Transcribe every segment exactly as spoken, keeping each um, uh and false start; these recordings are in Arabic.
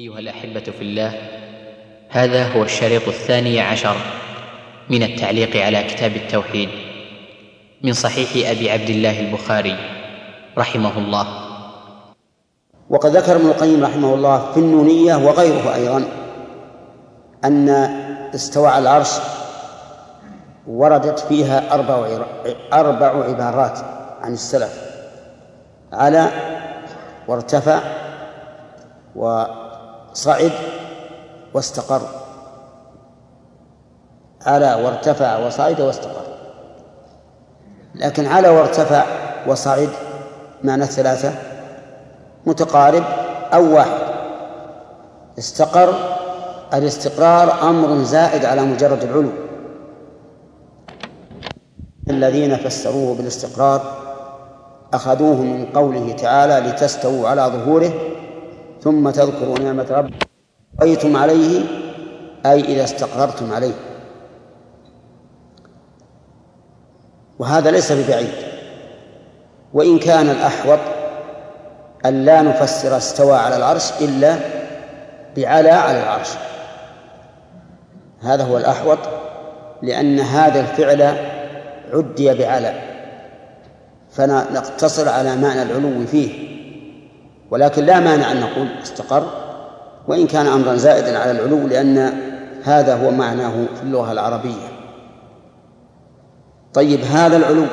أيها الأحبة في الله، هذا هو الشريط الثاني عشر من التعليق على كتاب التوحيد من صحيح أبي عبد الله البخاري رحمه الله. وقد ذكر ابن القيم رحمه الله في النونية وغيره أيضا أن استواء على العرش وردت فيها أربع أربع عبارات عن السلف: على وارتفع وصعد واستقر. على وارتفع وصعد واستقر. لكن على وارتفع وصعد معنى الثلاثة متقارب أو واحد. استقر، الاستقرار أمر زائد على مجرد العلو. الذين فسروه بالاستقرار أخذوه من قوله تعالى: لتستووا على ظهوره ثم تذكروا نعمة ربكم استويتم عليه، أي إذا استقررتم عليه. وهذا ليس ببعيد، وإن كان الأحوط أن لا نفسر استوى على العرش إلا بعلى على العرش. هذا هو الأحوط، لأن هذا الفعل عدي بعلى، فنقتصر على معنى العلو فيه. ولكن لا مانع أن نقول استقر، وإن كان أمرا زائدا على العلو، لأن هذا هو معناه في اللغة العربية. طيب، هذا العلو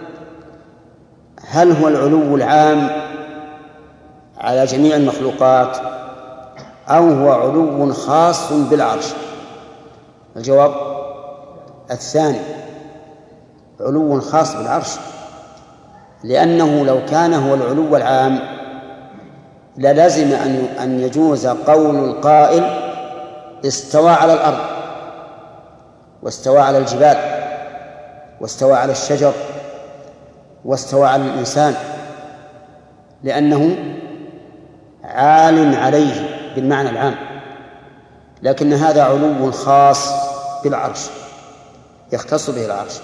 هل هو العلو العام على جميع المخلوقات، أو هو علو خاص بالعرش؟ الجواب الثاني، علو خاص بالعرش، لأنه لو كان هو العلو العام للزم أن يجوز قول القائل: استوى على الأرض، واستوى على الجبال، واستوى على الشجر، واستوى على الإنسان، لأنه عال عليه بالمعنى العام. لكن هذا علو خاص بالعرش، يختص به العرش،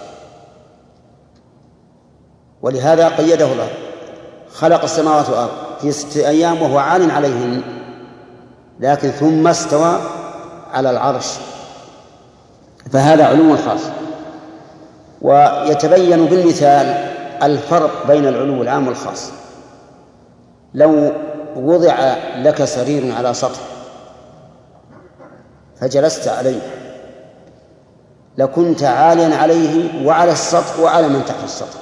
ولهذا قيده الله: خلق السماوات والأرض في ستة أيام وهو عال عليهن، لكن ثم استوى على العرش، فهذا علو خاص. ويتبين بالمثال الفرق بين العلو العام والخاص. لو وضع لك سرير على سطح فجلست عليه لكنت عاليا عليه وعلى السطح وعلى من تحت السطح.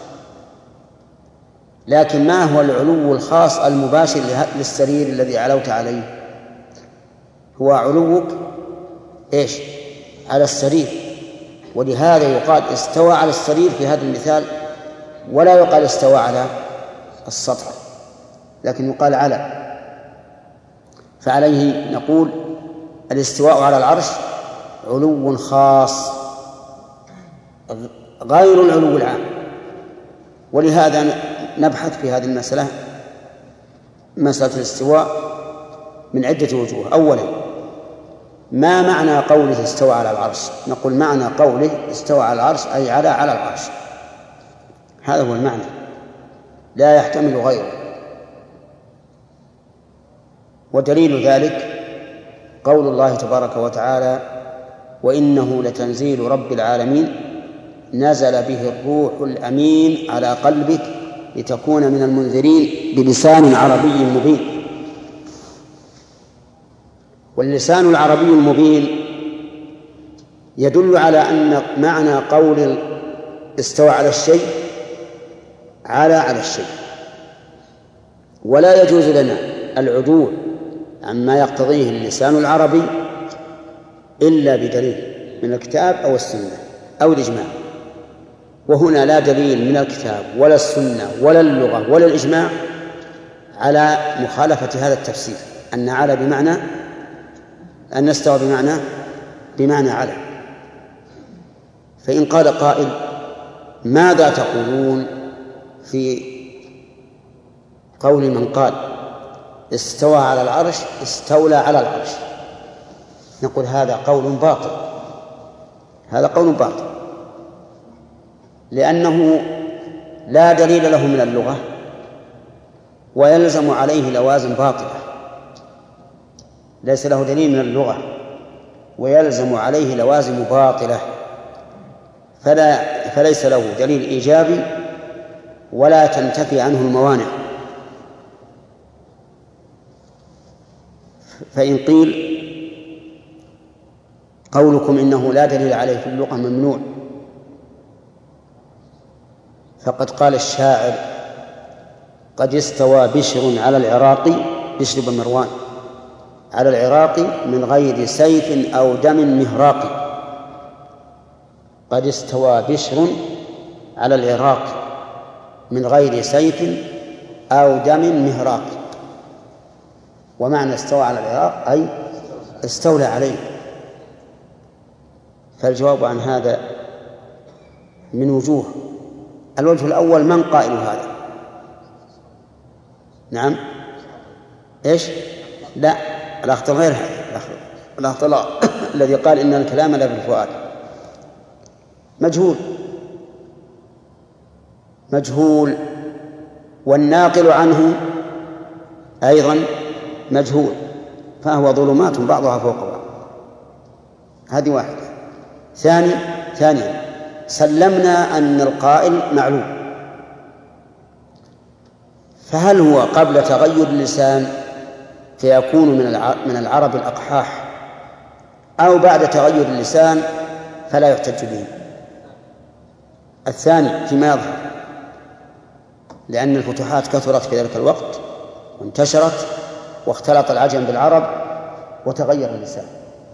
لكن ما هو العلو الخاص المباشر للسرير الذي علوت عليه؟ هو علوك إيش؟ على السرير. ولهذا يقال استوى على السرير في هذا المثال، ولا يقال استوى على السطح، لكن يقال على. فعليه نقول الاستواء على العرش علو خاص غير العلو العام. ولهذا نبحث في هذه المسألة، مسألة الاستواء، من عدة وجوه. أولا، ما معنى قوله استوى على العرش؟ نقول معنى قوله استوى على العرش أي على على العرش، هذا هو المعنى، لا يحتمل غيره. ودليل ذلك قول الله تبارك وتعالى: وإنه لتنزيل رب العالمين نزل به الروح الأمين على قلبك لتكون من المنذرين بلسان عربي مبين. واللسان العربي المبين يدل على أن معنى قول استوى على الشيء على على الشيء، ولا يجوز لنا العدول عما يقتضيه اللسان العربي إلا بدليل من الكتاب أو السنة أو الإجماع. وهنا لا دليل من الكتاب ولا السنة ولا اللغة ولا الإجماع على مخالفة هذا التفسير، أن على بمعنى أن استوى بمعنى بمعنى على. فإن قال قائل: ماذا تقولون في قول من قال استوى على العرش استولى على العرش؟ نقول هذا قول باطل، هذا قول باطل، لأنه لا دليل له من اللغة ويلزم عليه لوازم باطلة. ليس له دليل من اللغة ويلزم عليه لوازم باطلة، فلا فليس له دليل إيجابي ولا تنتفي عنه الموانع. فإن قيل قولكم إنه لا دليل عليه في اللغة ممنوع، فقد قال الشاعر: قد استوى بشر على العراق، بشر بن مروان، على العراق من غير سيف أو دم مهراق. قد استوى بشر على العراق من غير سيف أو دم مهراق. ومعنى استوى على العراق أي استولى عليه. فالجواب عن هذا من وجوه. الوجه الأول: من قائل هذا؟ نعم، إيش؟ لا، الأخطل غير هذا، الأخطل الذي قال إن الكلام لا بالفؤاد مجهول مجهول والناقل عنه أيضا مجهول، فهو ظلمات بعضها فوق بعض. هذه واحدة. ثاني ثانيا سلمنا أن القائل معلوم، فهل هو قبل تغير اللسان فيكون من العرب الأقحاح، أو بعد تغير اللسان فلا يحتج به؟ الثاني فيما يظهر، لأن الفتوحات كثرت في ذلك الوقت وانتشرت واختلط العجم بالعرب وتغير اللسان.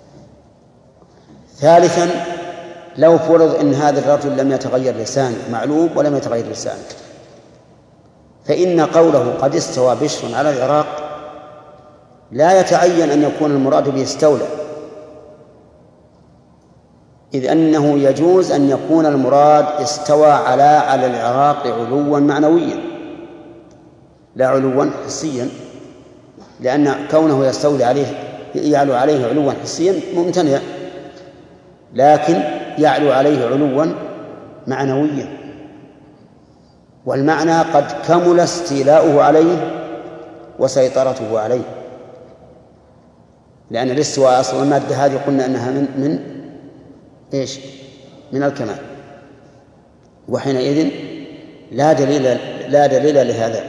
ثالثا لو فرض أن هذا الرجل لم يتغير لسانه، معلوم ولم يتغير لسانه، فإن قوله قد استوى بشر على العراق لا يتعين أن يكون المراد به استولى، إذ أنه يجوز أن يكون المراد استوى على على العراق علوا معنويا لا علوا حسيا، لأن كونه يستولي عليه يعلو عليه علوا حسيا ممتنع، لكن يعلو عليه علوا معنويا، والمعنى قد كمل استيلاؤه عليه وسيطرته عليه، لأن الاستواء أصل المادة هذه قلنا أنها من من إيش؟ من الكمال، وحينئذ لا دليل لا دليل لهذا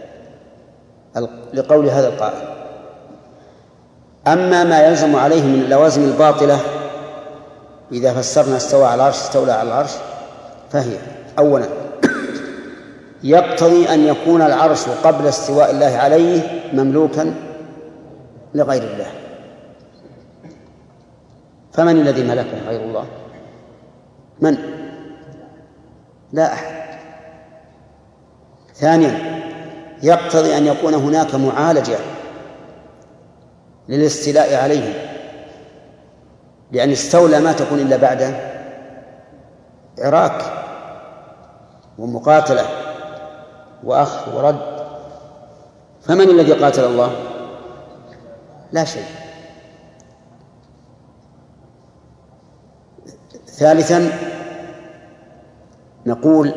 لقول هذا القائل. أما ما يلزم عليه من اللوازم الباطلة إذا فسرنا استوى على العرش استولى على العرش، فهي: أولا يقتضي أن يكون العرش قبل استواء الله عليه مملوكا لغير الله، فمن الذي ملكه غير الله؟ من؟ لا أحد. ثانيا يقتضي أن يكون هناك معالجة للاستيلاء عليه، لأن استولى ما تكون إلا بعد عراك ومقاتلة وأخذ ورد، فمن الذي قاتل الله؟ لا شيء. ثالثا نقول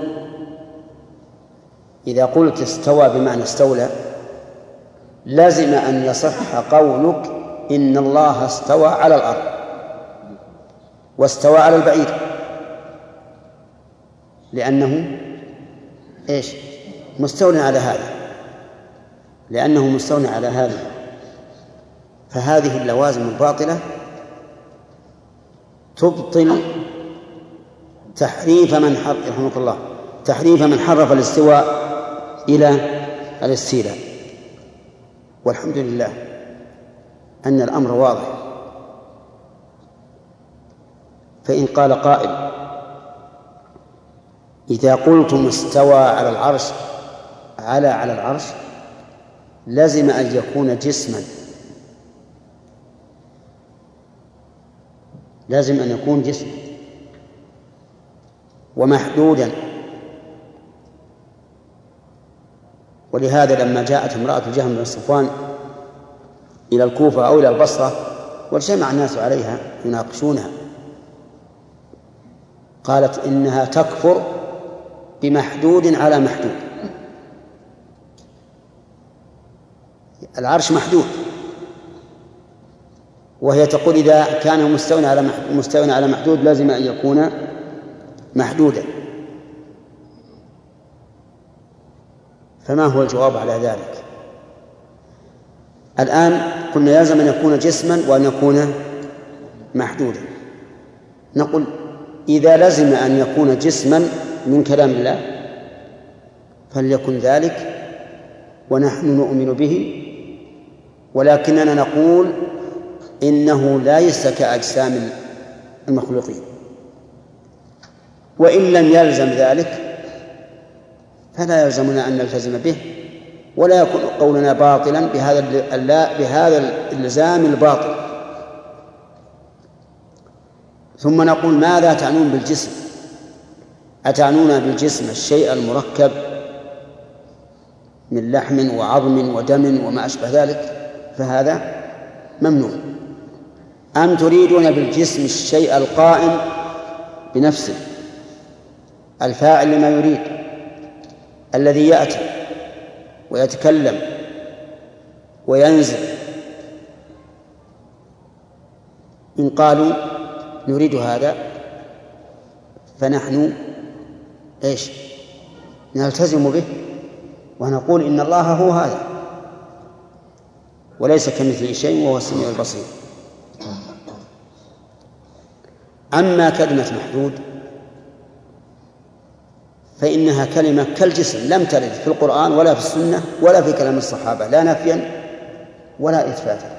إذا قلت استوى بمعنى استولى لازم أن يصح قولك إن الله استوى على الأرض واستوى على البعير، لأنه إيش؟ مستولى على هذا، لأنه مستولى على هذا. فهذه اللوازم الباطلة تبطل تحريف من حرف رحمه الله تحريف من حرف الاستواء إلى الاستيلاء. والحمد لله أن الأمر واضح. فإن قال قائل: إذا قلتم استوى على العرش على على العرش لازم أن يكون جسما، لازم أن يكون جسما ومحدودا. ولهذا لما جاءت امرأة جهم بن صفوان إلى الكوفة أو إلى البصرة واجتمع الناس عليها يناقشونها، قالت إنها تكفر بمحدود على محدود. العرش محدود وهي تقول إذا كان مستوى على مستوى على محدود لازم أن يكون محدودا. فما هو الجواب على ذلك؟ الآن قلنا يلزم أن يكون جسما وأن يكون محدودا. نقول إذا لزم أن يكون جسما من كلام الله فليكن ذلك ونحن نؤمن به، ولكننا نقول إنه ليس كأجسام المخلوقين. وإن لم يلزم ذلك فلا يلزمنا أن نلتزم به، ولا يكون قولنا باطلا بهذا بهذا الإلزام الباطل. ثم نقول ماذا تعنون بالجسم؟ أتعنون بالجسم الشيء المركب من لحم وعظم ودم وما أشبه ذلك؟ فهذا ممنوع. أم تريدون بالجسم الشيء القائم بنفسه الفاعل لما يريد الذي يأتي ويتكلم وينزل؟ إن قالوا نريد هذا فنحن إيش؟ نلتزم به ونقول إن الله هو هذا وليس كمثله شيء وهو السميع البصير. أما كلمة محدود فإنها كلمة كالجسم لم ترد في القرآن ولا في السنة ولا في كلام الصحابة، لا نفيا ولا إثباتا.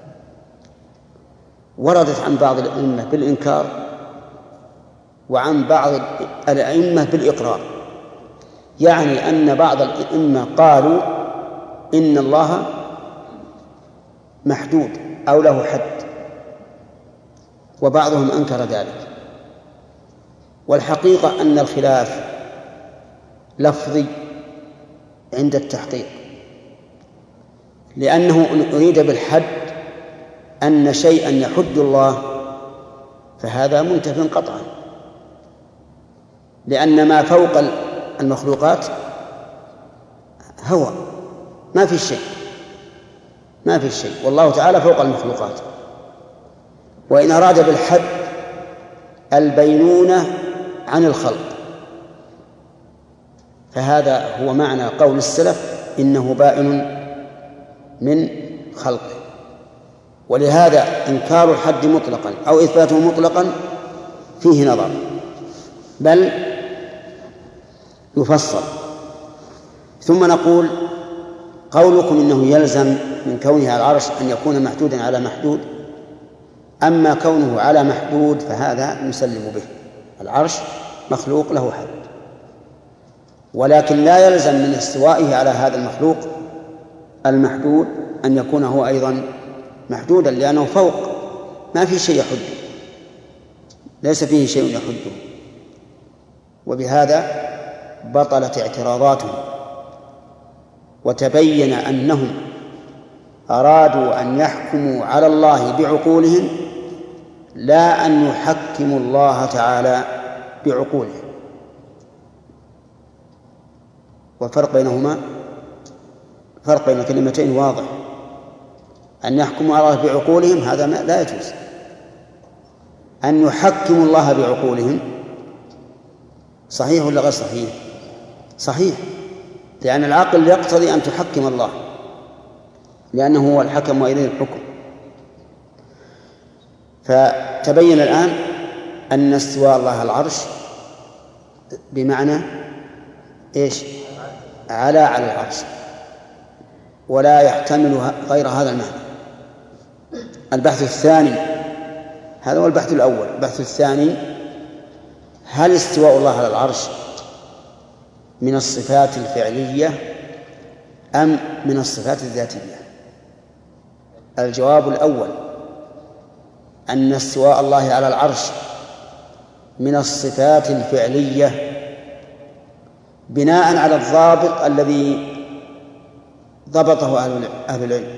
وردت عن بعض الأئمة بالإنكار وعن بعض الأئمة بالإقرار، يعني أن بعض الأئمة قالوا إن الله محدود أو له حد، وبعضهم أنكر ذلك. والحقيقة أن الخلاف لفظي عند التحقيق، لأنه إن أريد بالحد أن شيئا يحد الله فهذا منتف قطعا، لأن ما فوق المخلوقات هو ما في شيء ما في شيء والله تعالى فوق المخلوقات. وإن أراد بالحد البينونة عن الخلق فهذا هو معنى قول السلف إنه بائن من خلقه. ولهذا إنكار الحد مطلقا أو إثباته مطلقا فيه نظر، بل يفصل. ثم نقول قولكم إنه يلزم من كونه على العرش أن يكون محدودا على محدود، أما كونه على محدود فهذا نسلم به، العرش مخلوق له حد، ولكن لا يلزم من استوائه على هذا المخلوق المحدود أن يكون هو أيضا محدودا، لأنه فوق ما في شيء يحده، ليس فيه شيء يحده. وبهذا بطلت اعتراضاتهم، وتبين أنهم أرادوا أن يحكموا على الله بعقولهم لا أن يحكموا الله تعالى بعقولهم. والفرق بينهما فرق بين كلمتين واضح. أن يحكموا على الله بعقولهم هذا لا يجوز، أن يحكموا الله بعقولهم صحيح ولا غير صحيح؟ صحيح، لأن العقل يقتضي أن تحكم الله لأنه هو الحكم وإليه الحكم. فتبين الآن أن استواء الله على العرش بمعنى إيش؟ على على العرش، ولا يحتمل غير هذا المعنى. البحث الثاني، هذا هو البحث الأول. البحث الثاني: هل استواء الله على العرش من الصفات الفعلية أم من الصفات الذاتية؟ الجواب الأول أن استواء الله على العرش من الصفات الفعلية بناء على الضابط الذي ضبطه أهل العلم،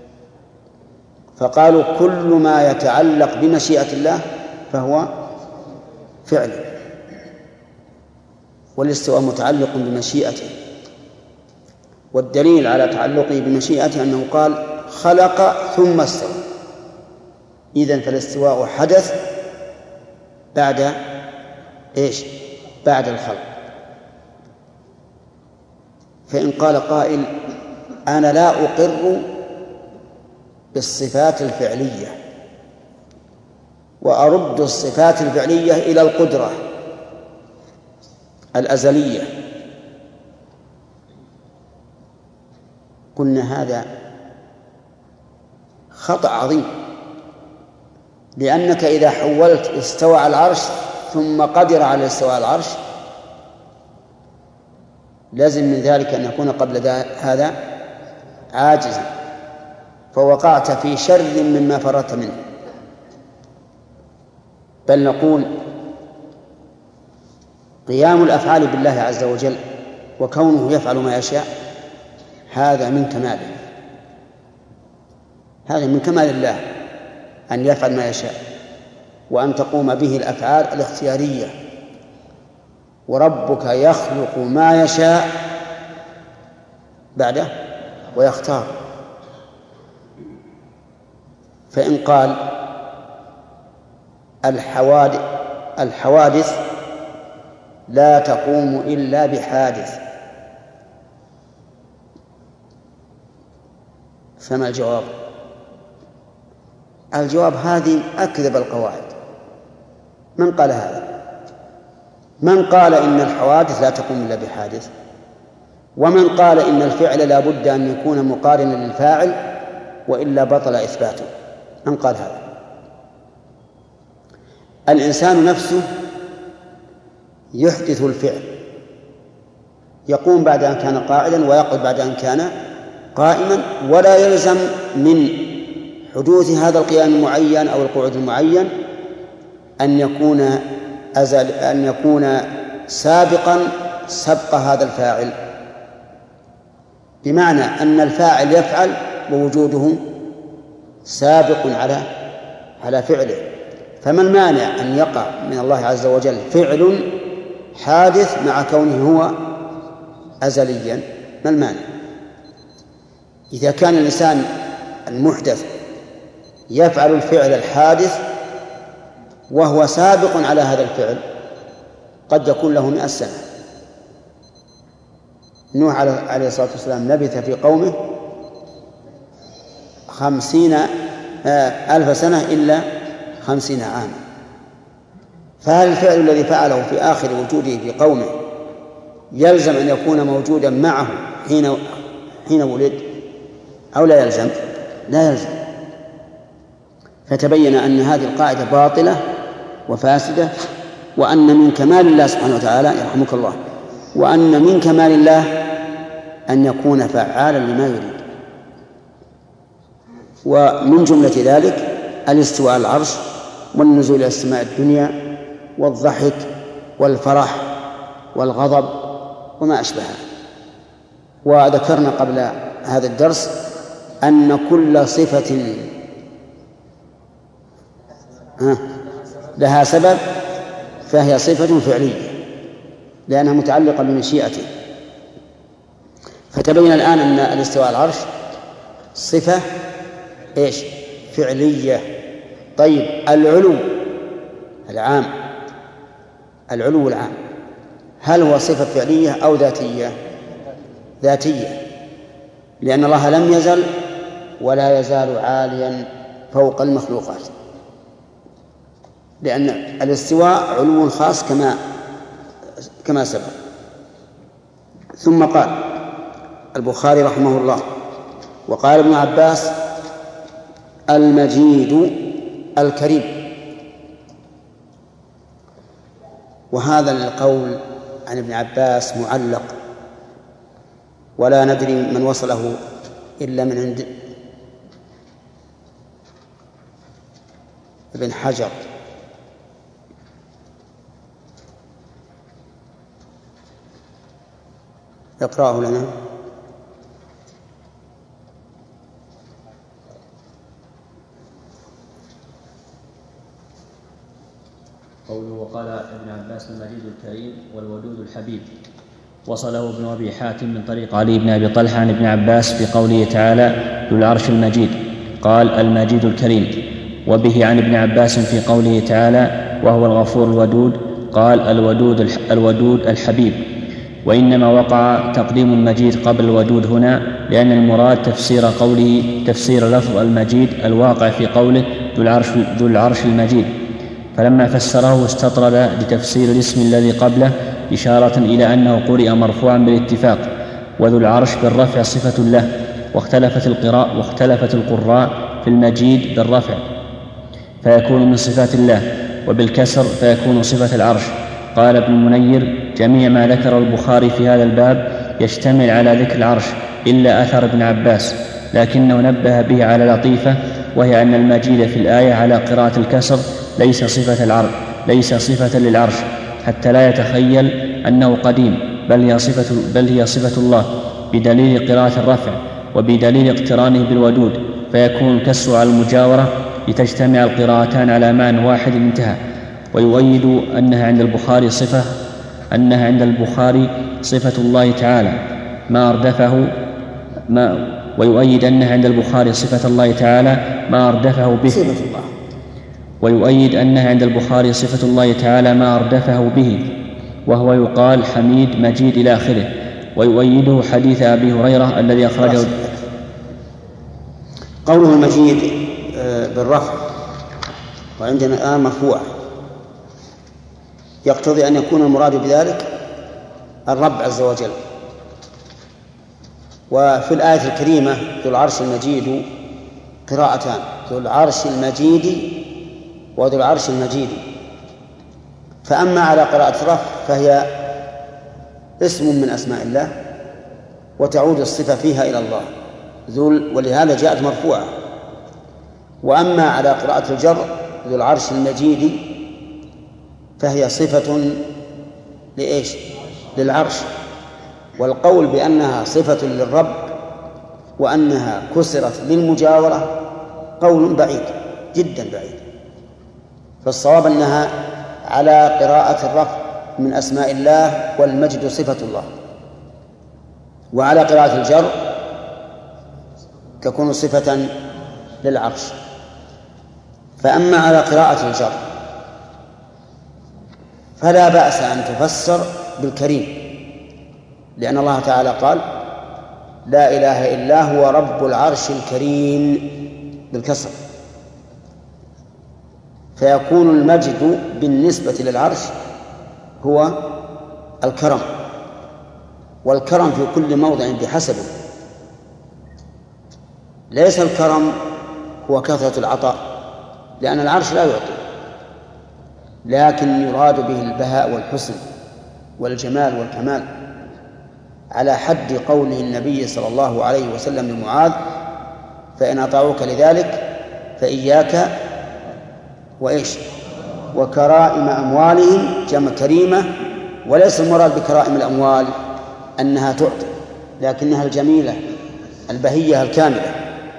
فقالوا كل ما يتعلق بمشيئة الله فهو فعل، والاستواء متعلق بمشيئته. والدليل على تعلقه بمشيئته أنه قال خلق ثم استوى، إذن فالاستواء حدث بعد إيش؟ بعد الخلق. فإن قال قائل أنا لا أقر بالصفات الفعلية وأرد الصفات الفعلية إلى القدرة الأزلية، قلنا هذا خطأ عظيم، لأنك إذا حولت استوى على العرش ثم قدر على استواء على العرش لازم من ذلك أن يكون قبل هذا عاجزا، فوقعت في شر مما فررت منه. بل نقول قيام الأفعال بالله عز وجل وكونه يفعل ما يشاء هذا من كماله، هذا من كمال الله أن يفعل ما يشاء وأن تقوم به الأفعال الاختيارية، وربك يخلق ما يشاء بعده ويختار. فإن قال الحوادث الحوادث لا تقوم إلا بحادث، فما الجواب؟ الجواب هذه أكذب القواعد. من قال هذا؟ من قال إن الحوادث لا تقوم إلا بحادث؟ ومن قال إن الفعل لا بد أن يكون مقارنا للفاعل وإلا بطل إثباته؟ من قال هذا؟ الإنسان نفسه يحدث الفعل، يقوم بعد أن كان قاعدا ويقعد بعد أن كان قائما، ولا يلزم من حدوث هذا القيام المعين أو القعود المعين أن يكون أزل أن يكون سابقا سبق هذا الفاعل، بمعنى أن الفاعل يفعل ووجوده سابق على على فعله. فما المانع أن يقع من الله عز وجل فعل حادث مع كونه هو أزليا؟ ما المانع؟ إذا كان الإنسان المحدث يفعل الفعل الحادث وهو سابق على هذا الفعل قد يكون له مئة سنة. نوح عليه الصلاة والسلام لبث في قومه خمسين ألف سنة إلا خمسين عاما، فهل الفعل الذي فعله في آخر وجوده في قومه يلزم أن يكون موجودا معه حين حين ولد أو لا يلزم؟ لا يلزم. فتبين أن هذه القاعدة باطلة وفاسدة، وأن من كمال الله سبحانه وتعالى يرحمك الله وأن من كمال الله أن يكون فعالا لما يريد. ومن جملة ذلك الاستواء على العرش والنزول إلى السماء الدنيا والضحك والفرح والغضب وما أشبهه. وذكرنا قبل هذا الدرس أن كل صفة لها سبب فهي صفة فعلية لأنها متعلقة بمشيئته. فتبين الآن أن الاستواء على العرش صفة إيش؟ فعلية. طيب العلو العام، العلو العام هل هو صفة فعلية أو ذاتية؟ ذاتية، لأن الله لم يزل ولا يزال عاليا فوق المخلوقات، لأن الاستواء علو خاص كما كما سبق. ثم قال البخاري رحمه الله وقال ابن عباس المجيد الكريم. وهذا القول عن ابن عباس معلق ولا ندري من وصله إلا من عند ابن حجر. اقرأه لنا. قوله وقال ابن عباس المجيد الكريم والودود الحبيب، وصله ابن أبي حاتم من طريق علي بن أبي طلحة عن ابن عباس في قوله تعالى ذو العرش المجيد، قال المجيد الكريم، وبه عن ابن عباس في قوله تعالى وهو الغفور الودود قال الودود, الودود الحبيب. وإنما وقع تقديم المجيد قبل الودود هنا لأن المراد تفسير قوله تفسير لفظ المجيد الواقع في قوله ذو العرش, ذو العرش المجيد، فلما فسره استطرد لتفسير الاسم الذي قبله إشارة إلى أنه قرئ مرفوعا بالاتفاق، وذو العرش بالرفع صفة له، واختلفت القراء واختلفت القراء في المجيد بالرفع فيكون من صفات الله، وبالكسر فيكون صفة العرش. قال ابن المنير جميع ما ذكر البخاري في هذا الباب يشتمل على ذكر العرش إلا أثر ابن عباس، لكنه نبه به على لطيفة، وهي أن المجيد في الآية على قراءة الكسر ليس صفة العرش ليس صفة للعرش حتى لا يتخيل أنه قديم، بل هي صفة, بل هي صفة الله بدليل قراءة الرفع وبدليل اقترانه بالودود، فيكون الكسر على المجاورة لتجتمع القراءتان على معنى واحد انتهى. ويؤيد أنها عند البخاري صفة أنها عند البخاري صفة الله تعالى ما أردفه ما ويؤيد أنها عند البخاري صفة الله تعالى ما أردفه به صفة الله ويؤيد أنها عند البخاري صفة الله تعالى ما أردفه به، وهو يقال حميد مجيد إلى آخره. ويؤيده حديث أبي هريرة الذي أخرجه. قوله المجيد بالرفع وعندنا الآن مرفوع يقتضي أن يكون المراد بذلك الرب عز وجل. وفي الآية الكريمة ذو العرش المجيد قراءتان، ذو العرش المجيد وذو العرش المجيد. فأما على قراءة الرفع فهي اسم من أسماء الله وتعود الصفة فيها إلى الله ذو، ولهذا جاءت مرفوعة. وأما على قراءة الجر ذو العرش المجيد فهي صفة لإيش؟ للعرش. والقول بأنها صفة للرب وأنها كسرت للمجاورة قول بعيد جدا بعيد، فالصواب أنها على قراءة الرفع من أسماء الله والمجد صفة الله، وعلى قراءة الجر تكون صفة للعرش. فأما على قراءة الجر فلا بأس أن تفسر بالكريم، لأن الله تعالى قال لا إله إلا هو رب العرش الكريم بالكسر، فيكون المجد بالنسبة للعرش هو الكرم، والكرم في كل موضع بحسبه. ليس الكرم هو كثرة العطاء، لأن العرش لا يعطي، لكن يراد به البهاء والحسن والجمال والكمال، على حد قوله النبي صلى الله عليه وسلم لمعاذ فإن أطاعوك لذلك فإياك وإيش وكرائم أموالهم، جمع كريمة. وليس المراد بكرائم الأموال أنها تعطي، لكنها الجميلة البهية الكاملة.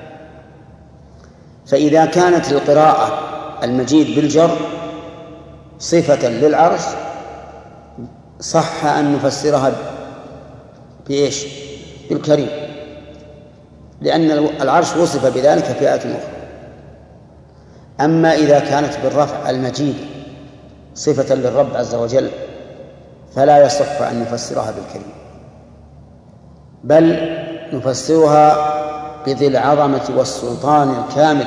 فإذا كانت القراءة المجيد بالجر صفة للعرش صح أن نفسرها بإيش؟ بالكريم، لأن العرش وصف بذلك في آية أخرى. أما إذا كانت بالرفع المجيد صفة للرب عز وجل فلا يصح أن نفسرها بالكريم، بل نفسرها بذي العظمة والسلطان الكامل.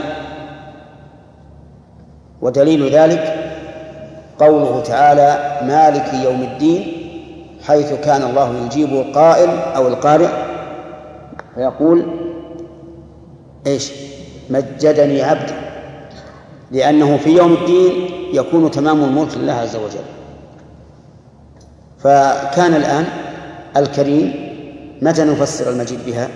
ودليل ذلك قوله تعالى مالك يوم الدين، حيث كان الله يجيب القائل أو القارئ فيقول إيش؟ مجدني عبدي، لأنه في يوم الدين يكون تمام الملك لله عز وجل. فكان الآن الكريم متى نفسر المجيد بها؟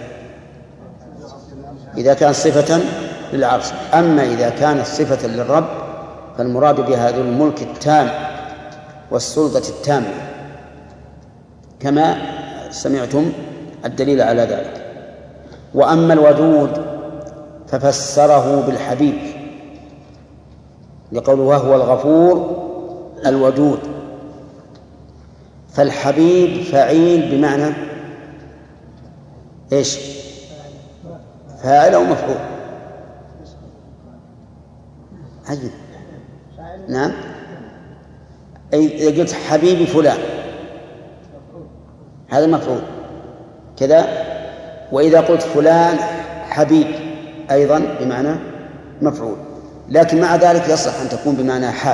إذا كان صفة للعرش. أما إذا كانت صفة للرب فالمراد بها ذو الملك التام والسلطة التامة، كما سمعتم الدليل على ذلك. وأما الودود ففسره بالحبيب لقوله وهو الغفور الودود، فالحبيب فعيل بمعنى إيش؟ فاعل أو مفعول. عجب. نعم، إذا قلت حبيبي فلان هذا مفعول كذا، وإذا قلت فلان حبيب أيضا بمعنى مفعول، لكن مع ذلك يصح أن تكون بمعنى حاب.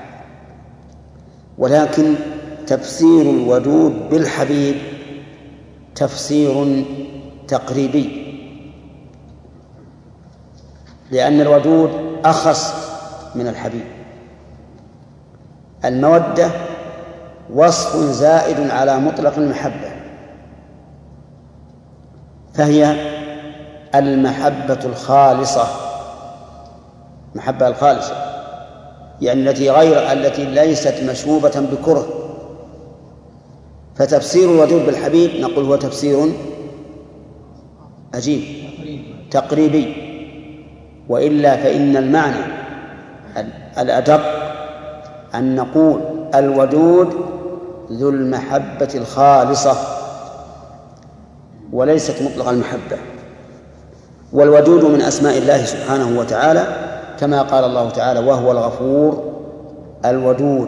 ولكن تفسير الودود بالحبيب تفسير تقريبي، لأن الودود أخص من الحبيب. المودة وصف زائد على مطلق المحبة، فهي المحبة الخالصة، محبة الخالصة يعني التي غير التي ليست مشوبة بكره. فتفسير الودود بالحبيب نقول هو تفسير عجيب تقريبي، وإلا فإن المعنى الأدق أن نقول الودود ذو المحبة الخالصة وليست مطلق المحبة. والودود من أسماء الله سبحانه وتعالى، كما قال الله تعالى وهو الغفور الودود،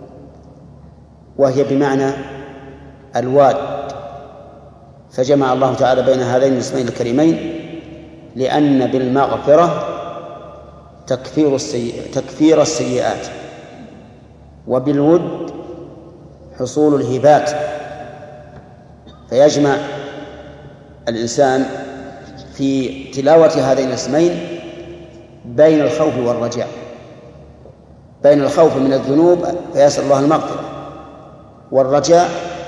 وهي بمعنى الواد، فجمع الله تعالى بين هذين الاسمين الكريمين، لأن بالمغفرة تكفير السيئات تكفير السيئات، وبالود حصول الهبات، فيجمع الإنسان في تلاوة هذين الاسمين بين الخوف والرجاء، بين الخوف من الذنوب فيسأل الله المغفرة، والرجاء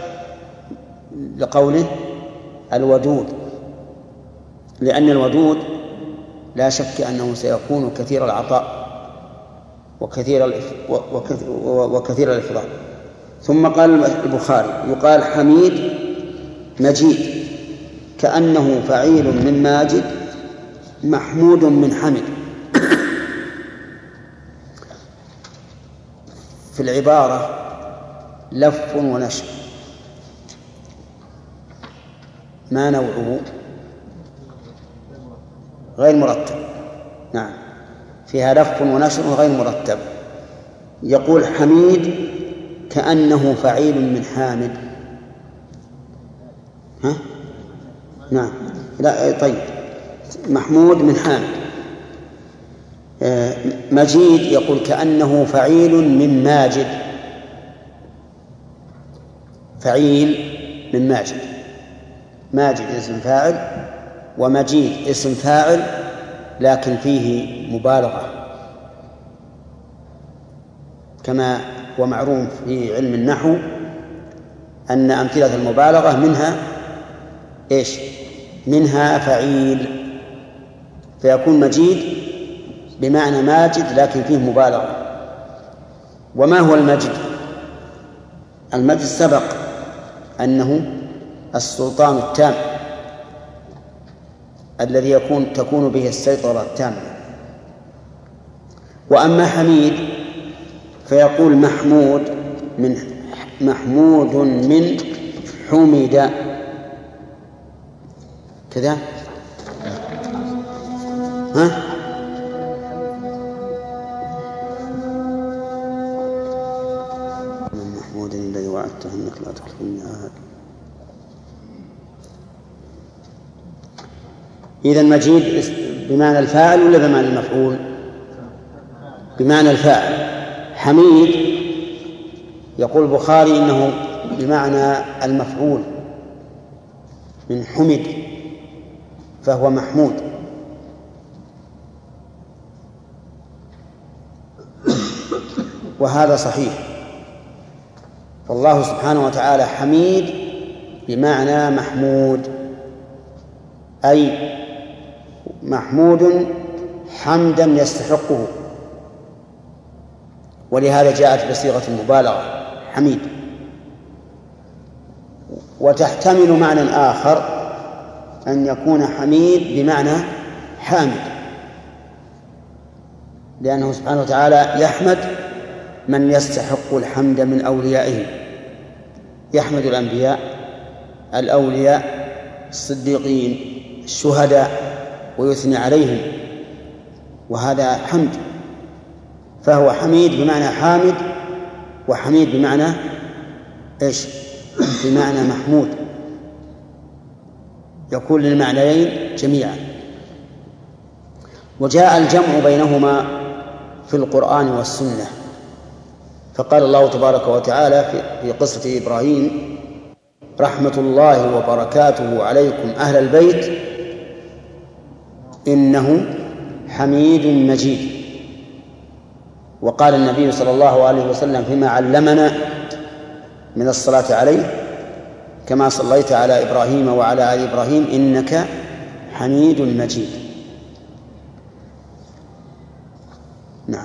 لقوله الودود، لأن الودود لا شك أنه سيكون كثير العطاء وكثير وكثير الإفضال. ثم قال البخاري يقال حميد مجيد، كأنه فعيل من ماجد محمود من حمد. في العبارة لف ونشر، ما نوعه؟ غير مرتب. نعم، فيها لف ونشر غير مرتب. يقول حميد كأنه فعيل من حامد. ها؟ نعم، لا طيب، محمود من حامد. آه مجيد يقول كأنه فعيل من ماجد، فعيل من ماجد، ماجد اسم فاعل ومجيد اسم فاعل، لكن فيه مبالغة كما هو معروف في علم النحو أن أمثلة المبالغة منها إيش؟ منها فعيل، فيكون مجيد بمعنى ماجد لكن فيه مبالغة. وما هو المجد؟ المجد سبق أنه السلطان التام الذي يكون تكون به السيطرة التامة. وأما حميد فيقول محمود من محمود من حمد كذا. ها؟ من محمود الذي وعدته أنك لا تخلفني عهد. إذا مجيد بمعنى الفاعل ولا بمعنى المفعول؟ بمعنى الفاعل. حميد يقول البخاري إنه بمعنى المفعول من حمد، فهو محمود. وهذا صحيح، فالله سبحانه وتعالى حميد بمعنى محمود، أي محمود حمدا يستحقه، ولهذا جاءت بصيغة المبالغة حميد. وتحتمل معنى آخر أن يكون حميد بمعنى حامد، لأنه سبحانه وتعالى يحمد من يستحق الحمد من أوليائه، يحمد الأنبياء الأولياء الصديقين الشهداء ويثني عليهم، وهذا حمد فهو حميد بمعنى حامد، وحميد بمعنى إيش؟ بمعنى محمود، يكون للمعنيين جميعا. وجاء الجمع بينهما في القرآن والسنة، فقال الله تبارك وتعالى في قصة إبراهيم: رحمة الله وبركاته عليكم أهل البيت إنه حميد مجيد. وقال النبي صلى الله عليه وسلم فيما علمنا من الصلاة عليه: كما صليت على إبراهيم وعلى آل إبراهيم إنك حميد مجيد. نعم.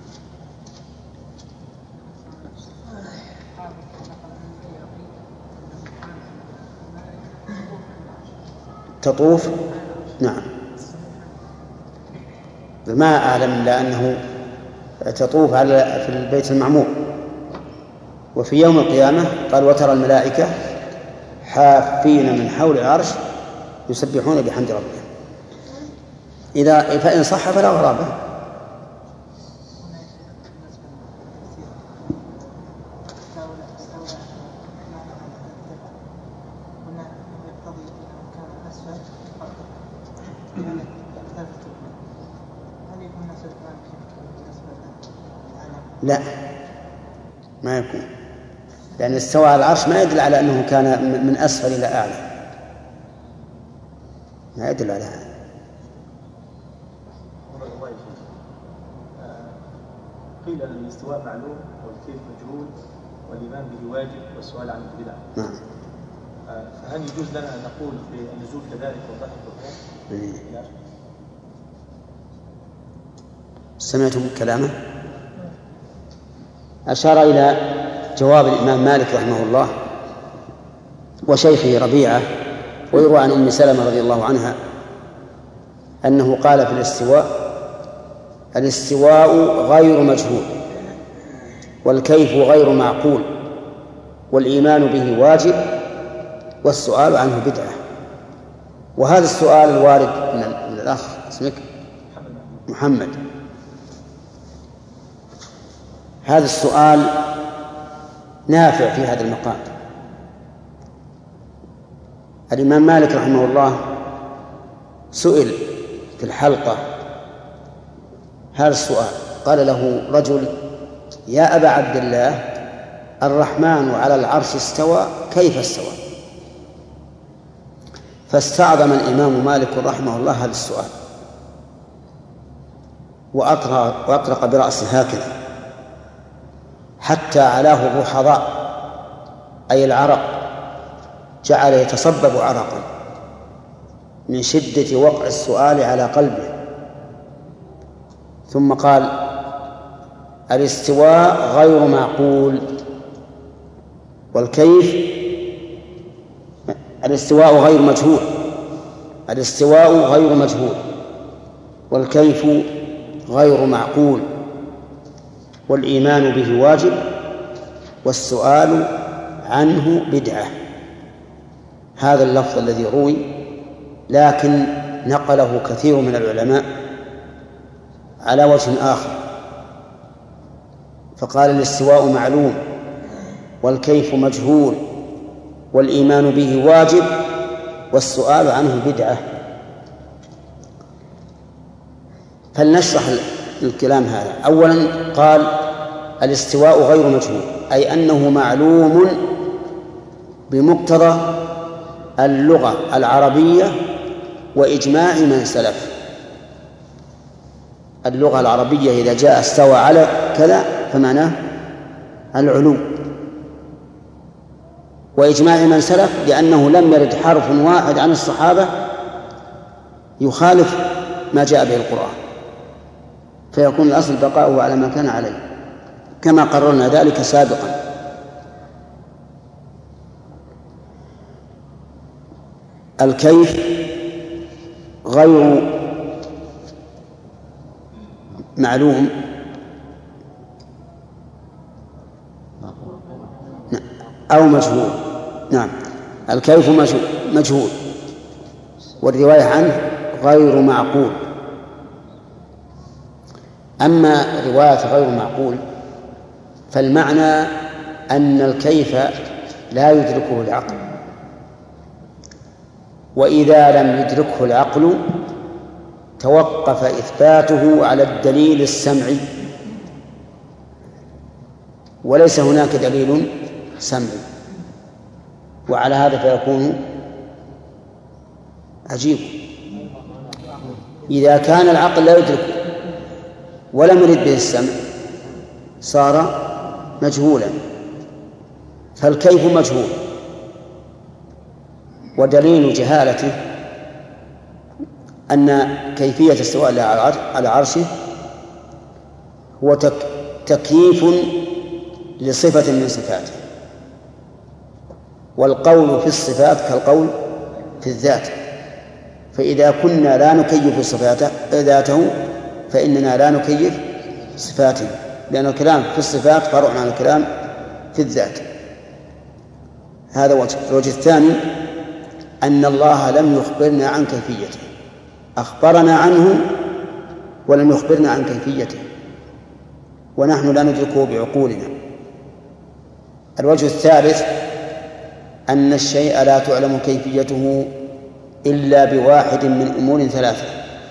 تطوف، نعم، ما أعلم إلا أنه تطوف على في البيت المعمور. وفي يوم القيامة قال: وترى الملائكة حافين من حول العرش يسبحون بحمد ربهم. إذا فإن صح فلا غرابة. لا، ما يكون، لأن استوى على العرش ما يدل على أنه كان من أسفل إلى أعلى، ما يدل على هذا. قيل أن الاستواء معلوم والكيف مجهول والإيمان به واجب والسؤال عنه بدعة. نعم. فهل يجوز لنا أن نقول بالنزول كذلك وضح القرآن؟ سمعتم كلامه؟ أشار إلى جواب الإمام مالك رحمه الله وشيخه ربيعة، ويروى عن أم سلمة رضي الله عنها أنه قال في الاستواء: الاستواء غير مجهول، والكيف غير معقول، والإيمان به واجب، والسؤال عنه بدعة. وهذا السؤال الوارد من الأخ اسمك محمد، هذا السؤال نافع في هذا المقام. الإمام مالك رحمه الله سئل في الحلقة هذا السؤال، قال له رجل: يا أبا عبد الله، الرحمن على العرش استوى، كيف استوى؟ فاستعظم الإمام مالك رحمه الله هذا السؤال وأطرق برأسه هكذا حتى علاه الرحضاء، أي العرق، جعل يتصبب عرقا من شدة وقع السؤال على قلبه. ثم قال: الاستواء غير معقول، والكيف الاستواء غير مجهول الاستواء غير مجهول والكيف غير معقول، والإيمان به واجب، والسؤال عنه بدعة. هذا اللفظ الذي روي، لكن نقله كثير من العلماء على وجه آخر، فقال: الاستواء معلوم، والكيف مجهول، والإيمان به واجب، والسؤال عنه بدعة. فلنشرح الكلام هذا. أولا قال: الاستواء غير مجهول، أي أنه معلوم بمقتضى اللغة العربية وإجماع من سلف. اللغة العربية إذا جاء استوى على كذا فمعناه العلو، وإجماع من سلف لأنه لم يرد حرف واحد عن الصحابة يخالف ما جاء به القرآن، فيكون الأصل بقاؤه على ما كان عليه كما قررنا ذلك سابقا. الكيف غير معلوم أو مجهول. نعم، الكيف مجهول، والرواية عنه غير معقول. أما رواية غير معقول فالمعنى أن الكيف لا يدركه العقل، وإذا لم يدركه العقل توقف إثباته على الدليل السمعي، وليس هناك دليل سمعي، وعلى هذا فيكون عجيب. إذا كان العقل لا يدركه ولم يرد به السمع صار مجهولا، فالكيف مجهول، ودليل جهالته أن كيفية استواء على عرشه هو تكييف لصفة من صفاته، والقول في الصفات كالقول في الذات، فإذا كنا لا نكيف صفاته ذاته فإننا لا نكيف صفاته، لأن الكلام في الصفات فرع عن الكلام في الذات. هذا وجه. الوجه الثاني أن الله لم يخبرنا عن كيفيته، أخبرنا عنه ولم يخبرنا عن كيفيته، ونحن لا ندركه بعقولنا. الوجه الثالث أن الشيء لا تعلم كيفيته إلا بواحد من أمور ثلاثة: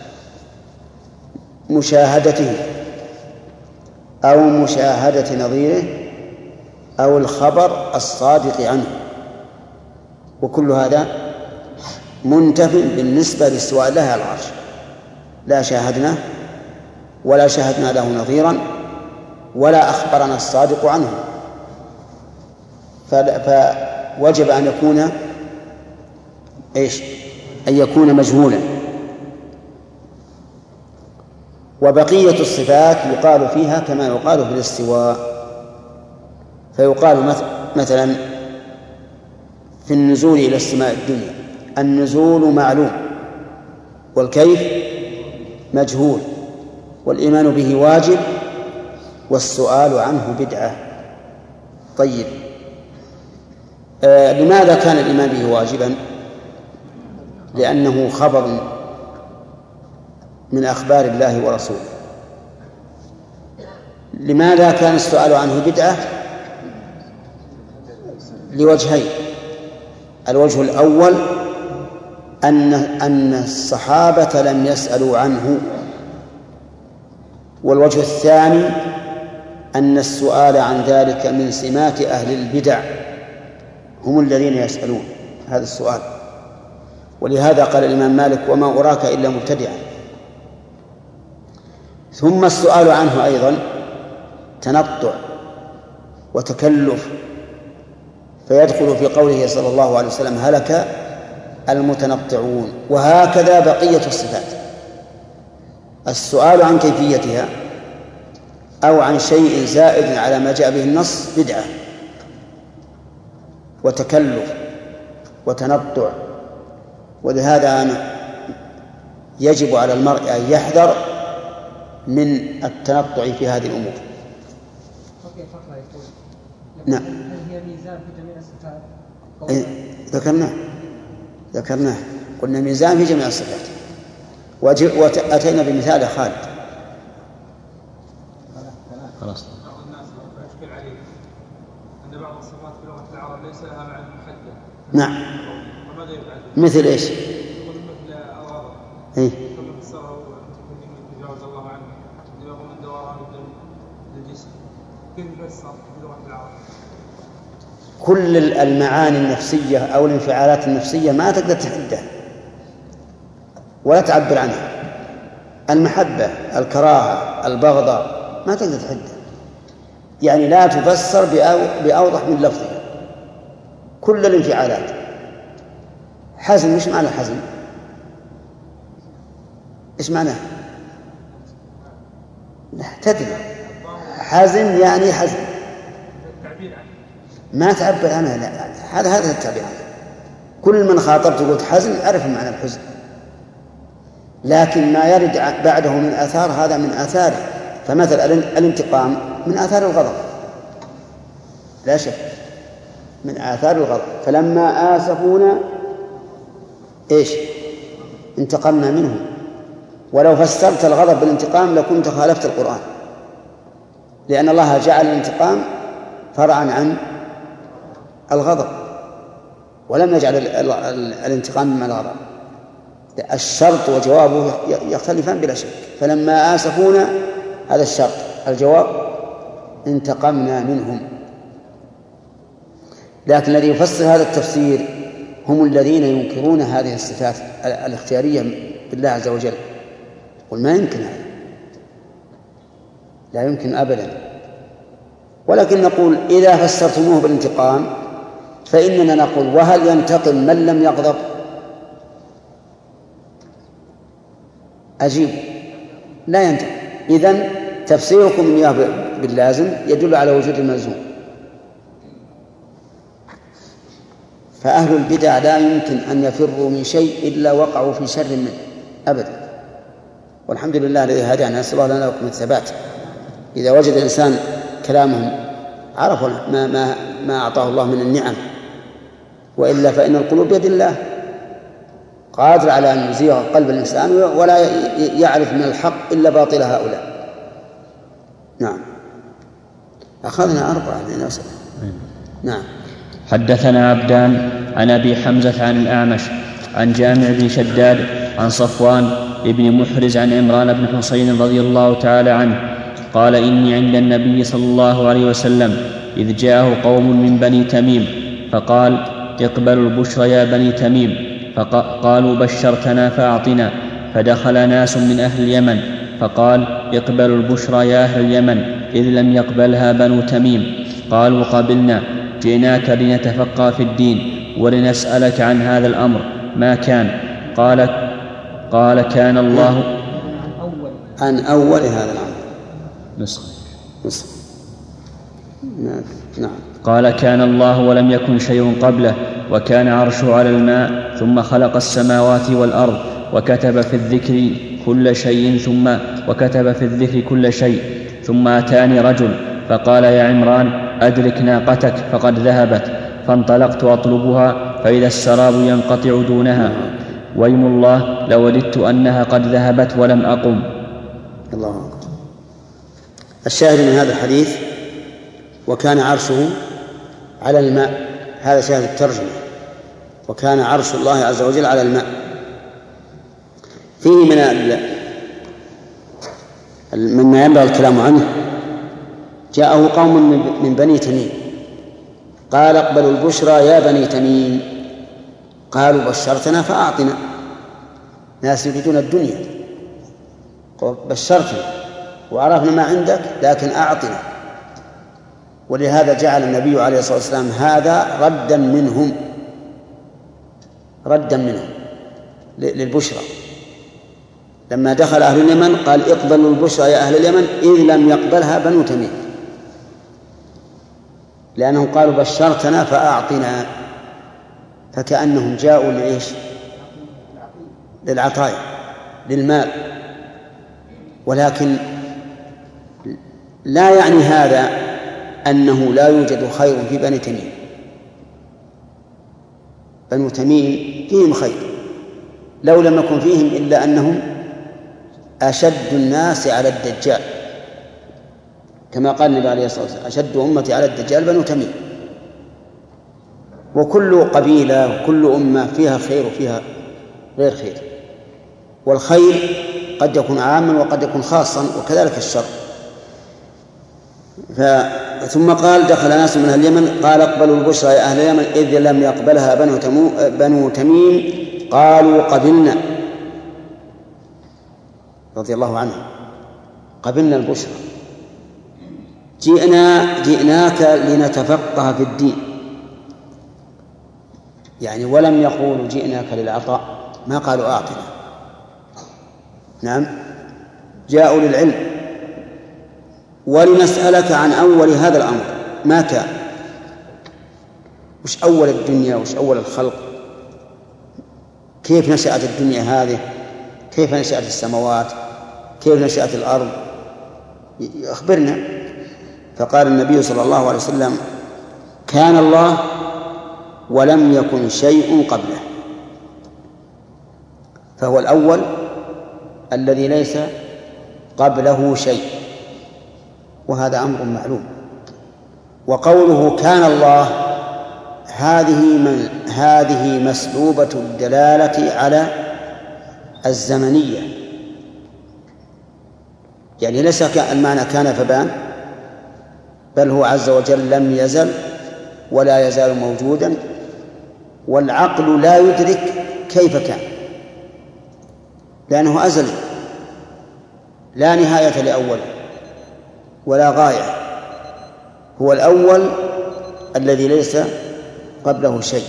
مشاهدته أو مشاهدة نظيره أو الخبر الصادق عنه، وكل هذا منتف بالنسبة لاستواء الله على العرش، لا شاهدنا ولا شاهدنا له نظيرا ولا أخبرنا الصادق عنه، فوجب أن يكون إيش؟ أن يكون مجهولا. وبقية الصفات يقال فيها كما يقال في الاستواء، فيقال مثلا في النزول إلى السماء الدنيا النزول معلوم والكيف مجهول والإيمان به واجب والسؤال عنه بدعة. طيب، آه لماذا كان الإيمان به واجبا؟ لأنه خبر من أخبار الله ورسوله. لماذا كان السؤال عنه بدعة؟ لوجهين: الوجه الأول أن أن الصحابة لم يسألوا عنه، والوجه الثاني أن السؤال عن ذلك من سمات أهل البدع، هم الذين يسألون هذا السؤال. ولهذا قال الإمام مالك: وما أراك إلا مبتدعا. ثم السؤال عنه أيضا تنطع وتكلف، فيدخل في قوله صلى الله عليه وسلم: هلك المتنطعون. وهكذا بقية الصفات: السؤال عن كيفيتها أو عن شيء زائد على ما جاء به النص بدعة وتكلف وتنطع. ولهذا أنا يجب على المرء أن يحذر من التنطع في هذه الأمور. نعم. هل هي ميزان في جميع الصفات؟ إيه ذكرناه ذكرناه قلنا ميزان في جميع الصفات، وأتينا بمثال خالد. خلاص. بعض الناس يشكل عليه أن بعض الصفات في لغة العرب ليس لها معنى محدد. نعم. وماذا يفعل؟ مثل إيش؟ يقول مثل الغضب. إيه. كما فسره من تجاوز الله عنه يقول من دوران الدم للجسم. كيف يفسر في لغة العرب؟ كل المعاني النفسية أو الانفعالات النفسية ما تقدر تحدها ولا تعبر عنها. المحبة، الكراهة، البغضة ما تقدر تحدها، يعني لا تفسر بأوضح من لفظها. كل الانفعالات. حزن، مش معنى الحزن؟ إيش معناه؟ لا تدري. حزن يعني حزن، ما تعبر عنها. لا، هذا هذا التعبير عنها. كل من خاطبت قلت حزن عرف معنى الحزن، لكن ما يرد بعده من آثار هذا من آثاره. فمثل الانتقام من آثار الغضب لا شك، من آثار الغضب. فلما آسفونا إيش؟ انتقمنا منهم ولو فسرت الغضب بالانتقام لكنت خالفت القرآن، لأن الله جعل الانتقام فرعا عن الغضب، ولم يجعل الانتقام من الغضب. الشرط وجوابه يختلفان بلا شك. فلما آسفونا هذا الشرط، الجواب انتقمنا منهم. لكن الذي يفسر هذا التفسير هم الذين ينكرون هذه الصفات الاختيارية بالله عز وجل. قل ما يمكن هذا، لا يمكن أبدا. ولكن نقول إذا فسرتموه بالانتقام فإننا نقول وهل ينتقم من لم يغضب؟ أجيب لا ينتقم. إذن تفسيركم إياه باللازم يدل على وجود الملزوم. فأهل البدع لا يمكن أن يفروا من شيء إلا وقعوا في شر منه أبدا. والحمد لله الذي هدانا، نسأل الله لنا ولكم الثبات. إذا وجد الإنسان كلامهم عرفوا ما, ما, ما أعطاه الله من النعم، وإلا فإن القلوب بيد الله، قادر على أن يزيغ قلب الإنسان ولا يعرف من الحق إلا باطل هؤلاء. نعم. أخذنا أربعة من أسئلة. نعم. حدثنا عبدان عن أبي حمزة عن الأعمش عن جامع بن شداد عن صفوان ابن محرز عن عمران بن حسين رضي الله تعالى عنه قال: إني عند النبي صلى الله عليه وسلم إذ جاءه قوم من بني تميم فقال: اقبلوا البشر يا بني تميم، فقالوا: بشرتنا فأعطنا. فدخل ناس من أهل اليمن فقال: اقبلوا البشر يا أهل اليمن، إذ لم يقبلها بنو تميم. قالوا: قبلنا، جئناك لنتفقه في الدين ولنسألك عن هذا الأمر ما كان. قال قال كان الله عن أول هذا الأمر نسخ نسخ نعم. قال: كان الله ولم يكن شيء قبله، وكان عرشه على الماء، ثم خلق السماوات والأرض، وكتب في الذكر كل شيء ثم وكتب في الذكر كل شيء ثم أتاني رجل فقال: يا عمران أدرك ناقتك فقد ذهبت. فانطلقت أطلبها فإذا السراب ينقطع دونها، ويم الله لوددت أنها قد ذهبت ولم أقم. الله أكبر. الشاهد من هذا الحديث وكان عرشه على الماء، هذا شاهد الترجمة، وكان عرش الله عز وجل على الماء. فيه من مما ينبغي الكلام عنه: جاءه قوم من بني تميم قال: اقبلوا البشرى يا بني تميم. قالوا: بشرتنا فأعطنا. ناس يريدون الدنيا، بشرتنا وعرفنا ما عندك لكن أعطنا. ولهذا جعل النبي عليه الصلاة والسلام هذا ردا منهم ردا منهم للبشرى. لما دخل أهل اليمن قال: اقبلوا البشرى يا أهل اليمن، إذ لم يقبلها بنو تميم، لأنهم قالوا: بشرتنا فأعطنا. فكأنهم جاءوا لإيش؟ للعطايا، للمال. ولكن لا يعني هذا أنه لا يوجد خير في بني تميم. بنو تميم فيهم خير، لو لم يكن فيهم إلا أنهم أشد الناس على الدجال، كما قال النبي عليه الصلاة والسلام: أشد أمتي على الدجال بنو تميم. وكل قبيلة وكل أمة فيها خير وفيها غير خير، والخير قد يكون عاما وقد يكون خاصا، وكذلك الشر. ف... ثم قال: دخل ناس من أهل اليمن قال: اقبلوا البشرى يا أهل اليمن، إذ لم يقبلها بنو, تمو... بنو تميم. قالوا: قبلنا، رضي الله عنه، قبلنا البشرى، جئنا جئناك لنتفقه في الدين. يعني ولم يقولوا جئناك للعطاء، ما قالوا أعطنا. نعم، جاءوا للعلم. ولنسألك عن أول هذا الأمر ما كان. وش أول الدنيا وش أول الخلق؟ كيف نشأت الدنيا هذه؟ كيف نشأت السماوات؟ كيف نشأت الأرض؟ أخبرنا. فقال النبي صلى الله عليه وسلم: كان الله ولم يكن شيء قبله. فهو الأول الذي ليس قبله شيء، وهذا أمر معلوم. وقوله كان الله هذه من هذه مسلوبة الدلالة على الزمنية، يعني ليس المعنى كان فبان، بل هو عز وجل لم يزل ولا يزال موجودا، والعقل لا يدرك كيف كان، لأنه أزل لا نهاية لأوله ولا غاية، هو الأول الذي ليس قبله شيء.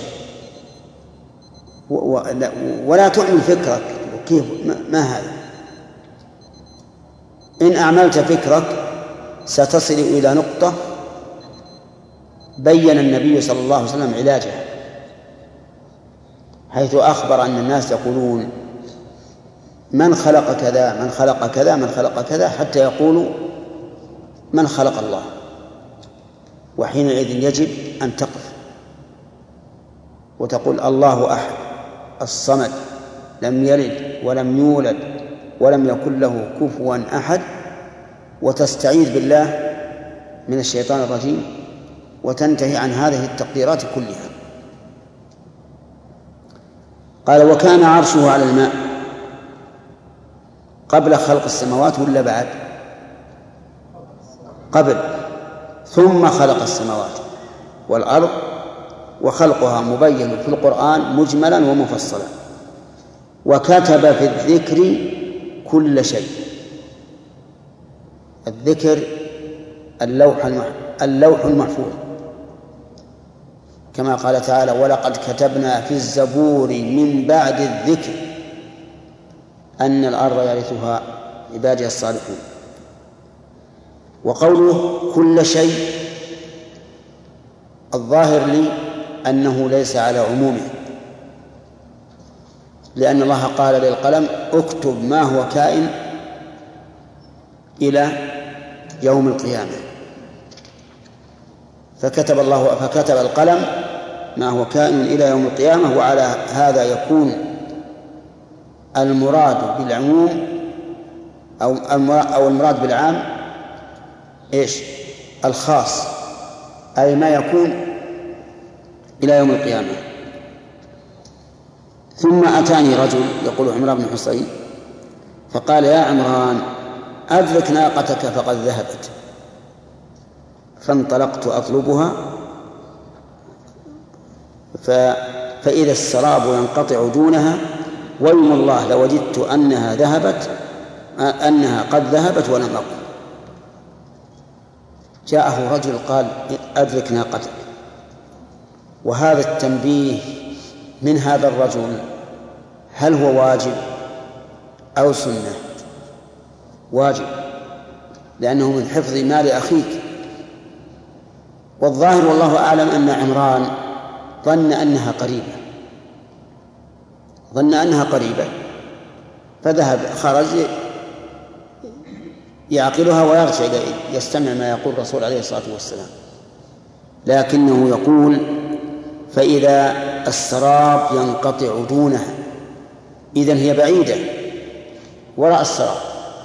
ولا تعمل فكرك كيف ما هذا، إن أعملت فكرك ستصل إلى نقطة بين النبي صلى الله عليه وسلم علاجها، حيث أخبر أن الناس يقولون من خلق كذا من خلق كذا من خلق كذا، حتى يقولوا من خلق الله، وحينئذ يجب أن تقف وتقول الله أحد الصمد لم يلد ولم يولد ولم يكن له كفوا أحد، وتستعيذ بالله من الشيطان الرجيم، وتنتهي عن هذه التقديرات كلها. قال وكان عرشه على الماء قبل خلق السماوات ولا بعد؟ قبل، ثم خلق السماوات والأرض، وخلقها مبين في القرآن مجملا ومفصلا. وكتب في الذكر كل شيء، الذكر اللوح اللوح المحفوظ، كما قال تعالى ولقد كتبنا في الزبور من بعد الذكر أن الأرض يرثها عبادي الصالحون. وقوله كل شيء الظاهر لي أنه ليس على عمومه، لأن الله قال للقلم اكتب ما هو كائن إلى يوم القيامة، فكتب الله فكتب القلم ما هو كائن إلى يوم القيامة. وعلى هذا يكون المراد بالعموم أو أو المراد بالعام إيش؟ الخاص، أي ما يكون إلى يوم القيامة. ثم أتاني رجل يقول عمران بن حصين فقال يا عمران أدرك ناقتك فقد ذهبت، فانطلقت أطلبها ف... فإذا السراب ينقطع دونها، ويم الله لوجدت أنها ذهبت أنها قد ذهبت ولم أقل. جاءه رجل قال أدرك ناقتك، وهذا التنبيه من هذا الرجل هل هو واجب أو سنة؟ واجب، لأنه من حفظ مال أخيك. والظاهر والله أعلم أن عمران ظن أنها قريبة ظن أنها قريبة فذهب خرج يعقلها ويرجع يستمع ما يقول الرسول عليه الصلاة والسلام، لكنه يقول فإذا السراب ينقطع دونها، إذن هي بعيدة وراء السراب،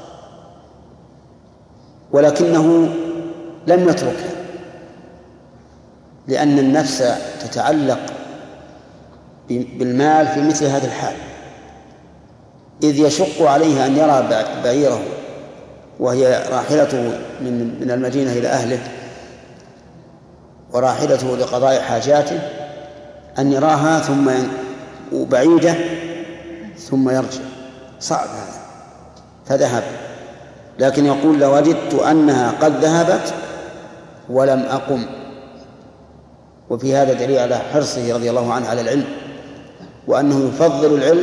ولكنه لم يتركها، لأن النفس تتعلق بالمال في مثل هذا الحال، إذ يشق عليه أن يرى بعيره وهي راحلته من من المدينة إلى أهله وراحلته لقضاء حاجاته، أن يراها ثم بعيدة ثم يرجع، صعب هذا، فذهب. لكن يقول لوجدت أنها قد ذهبت ولم أقم. وفي هذا دليل على حرصه رضي الله عنه على العلم، وأنه يفضل العلم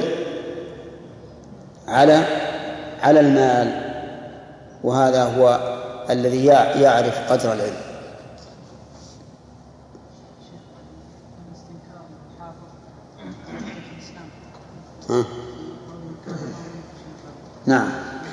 على على المال، وهذا هو الذي يعرف قدر العلم. ها؟ نعم،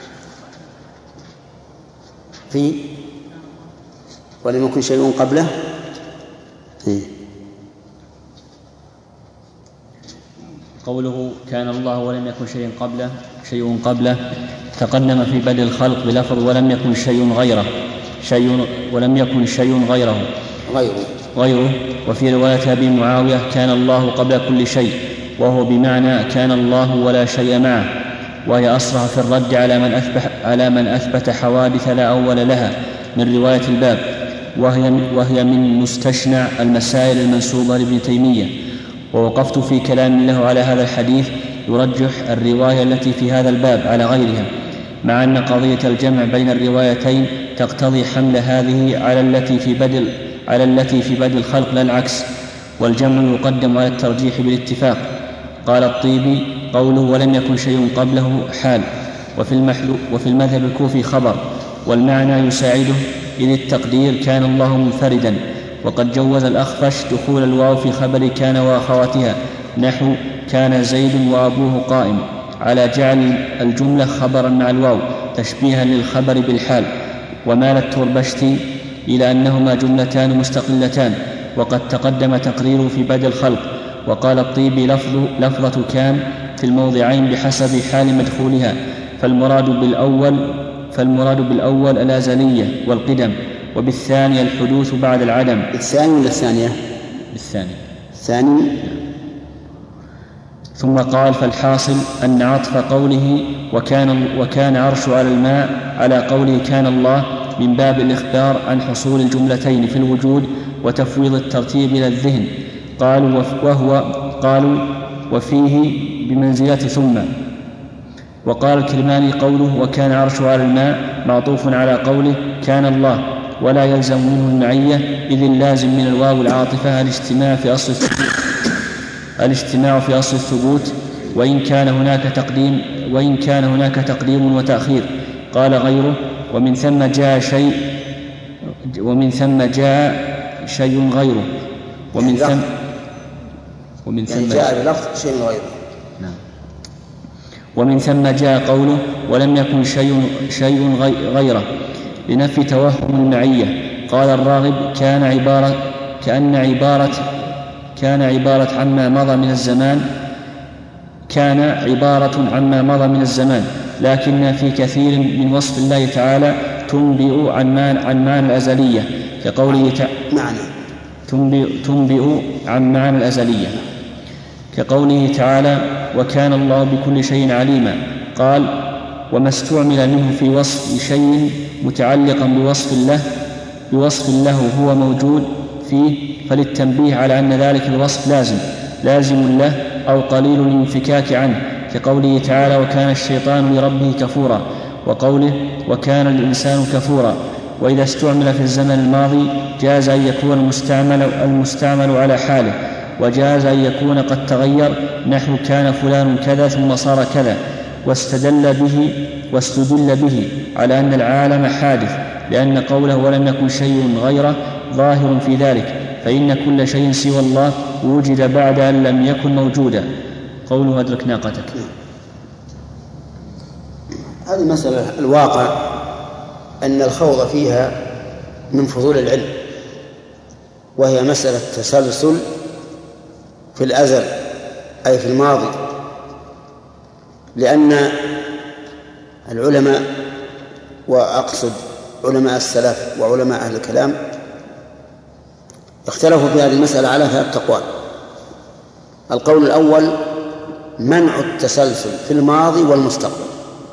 في ولم يكن شيء قبله. إيه؟ قوله كان الله ولم يكن شيء قبله شيء قبله تقدم في بدء الخلق بلفظ ولم يكن شيء غيره شيء ولم يكن شيء غيره غيره غيره وفي رواية أبي معاوية كان الله قبل كل شيء، وهو بمعنى كان الله ولا شيء معه، وهي أصرح في الرد على من أثبت, على من أثبت حوادث لا أول لها من رواية الباب، وهي, وهي من مستشنع المسائل المنسوبة لابن تيمية. ووقفت في كلام له على هذا الحديث يرجح الرواية التي في هذا الباب على غيرها، مع أن قضية الجمع بين الروايتين تقتضي حمل هذه على التي في بدء على التي في بدء الخلق لا العكس، والجمع يقدم على الترجيح بالاتفاق. قال الطيبي قوله ولم يكن شيء قبله حال، وفي, وفي المذهب الكوفي خبر، والمعنى يساعده إذ التقدير كان الله منفردا. وقد جوز الأخفش دخول الواو في خبر كان وأخواتها، نحو كان زيد وأبوه قائم، على جعل الجملة خبرا مع الواو تشبيها للخبر بالحال. ومال التربشتي إلى أنهما جملتان مستقلتان، وقد تقدم تقريره في بدء الخلق. وقال الطيبي لفظ لفظة كان في الموضعين بحسب حال مدخولها، فالمراد بالأول فالمراد بالأول الأزلية والقدم، وبالثانية الحدوث بعد العدم. الثاني ولا الثانية؟ بالثاني. الثاني. ثم قال فالحاصل أن عطف قوله وكان, وكان عرش على الماء على قوله كان الله من باب الإخبار عن حصول الجملتين في الوجود وتفويض الترتيب إلى الذهن. قالوا وهو قالوا وفيه بمنزلة ثم. وقال الكرماني قوله وكان عرش على الماء معطوف على قوله كان الله، ولا يلزم منه المعية، إذ اللازم من الواو العاطفة الاجتماع في أصل الثبوت الاجتماع في أصل الثبوت وإن كان هناك تقديم وإن كان هناك تقديم وتأخير. قال غيره ومن ثم جاء شيء ومن ثم جاء شيء غيره ومن ثم ومن ثم جاء بلفظ شيء غيره. نعم. ومن ثم جاء قوله ولم يكن شيء شيء غيره لنفي توهم المعية. قال الراغب كان عبارة كأن عبارة كان عبارة عما مضى من الزمان كان عبارة عما مضى من الزمان، لكن في كثير من وصف الله تعالى تنبئ عن عن معنى الأزلية، كقوله تعالى تنبئ, تنبئ عن معنى الأزلية كقوله تعالى وكان الله بكل شيء عليما. قال وما استعمل منه في وصف شيء متعلقا بوصف الله بوصف له هو موجود فيه، فللتنبيه على أن ذلك الوصف لازم لازم له أو قليل الانفكاك عنه، كقوله تعالى وكان الشيطان لربه كفورا، وقوله وكان الإنسان كفورا. وإذا استعمل في الزمن الماضي جاز أن يكون المستعمل, المستعمل على حاله، وجاز أن يكون قد تغير، نحو كان فلان كذا ثم صار كذا، واستدل به واستدل به على أن العالم حادث، لأن قوله ولم يكن شيء غيره ظاهر في ذلك، فإن كل شيء سوى الله وجد بعد أن لم يكن موجودا. قوله أدرك ناقتك. هذه مسألة الواقع أن الخوض فيها من فضول العلم، وهي مسألة تسلسل في الأزل أي في الماضي، لأن العلماء وأقصد علماء السلف وعلماء أهل الكلام اختلفوا في هذه المسألة على ثلاث أقوال. القول الأول منع التسلسل في الماضي والمستقبل،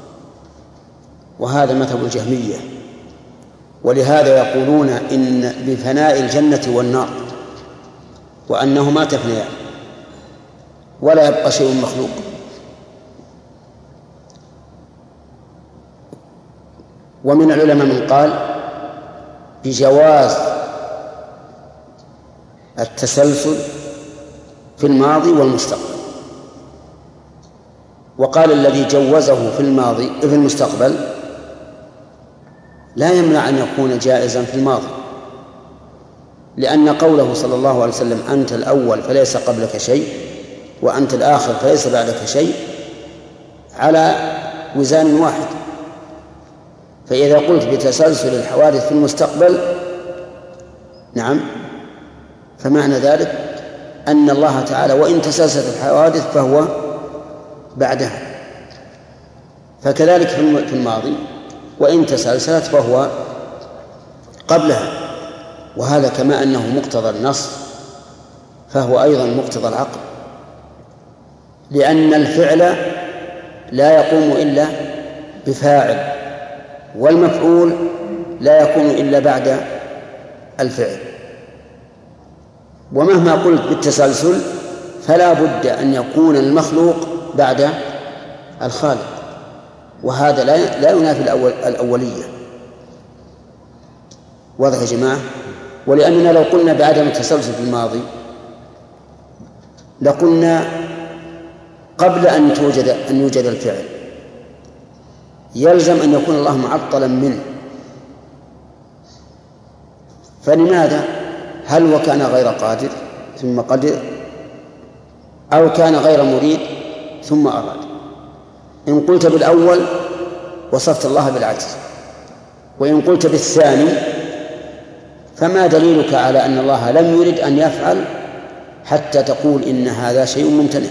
وهذا مذهب الجهمية، ولهذا يقولون إن بفناء الجنة والنار وأنهما تفنيان ولا يبقى شيء مخلوق. ومن العلماء من قال بجواز التسلسل في الماضي والمستقبل، وقال الذي جوزه في الماضي في المستقبل لا يمنع أن يكون جائزا في الماضي، لأن قوله صلى الله عليه وسلم أنت الأول فليس قبلك شيء وأنت الآخر فليس بعدك شيء على وزان واحد. فإذا قلت بتسلسل الحوادث في المستقبل نعم، فمعنى ذلك أن الله تعالى وإن تسلسلت الحوادث فهو بعدها. فكذلك في الماضي وإن تسلسلت فهو قبلها، وهذا كما أنه مقتضى النص فهو أيضا مقتضى العقل، لأن الفعل لا يقوم إلا بفاعل، والمفعول لا يكون إلا بعد الفعل. ومهما قلت بالتسلسل فلا بد أن يكون المخلوق بعد الخالق، وهذا لا ينافي الأول الأولية. واضح يا جماعة؟ ولأننا لو قلنا بعدم التسلسل في الماضي لقلنا قبل أن توجد أن يوجد الفعل يلزم أن يكون الله معطلا منه، فلماذا؟ هل وكان غير قادر ثم قدر، أو كان غير مريد ثم أراد؟ إن قلت بالأول وصفت الله بالعجز، وإن قلت بالثاني فما دليلك على أن الله لم يرد أن يفعل حتى تقول إن هذا شيء ممتنع؟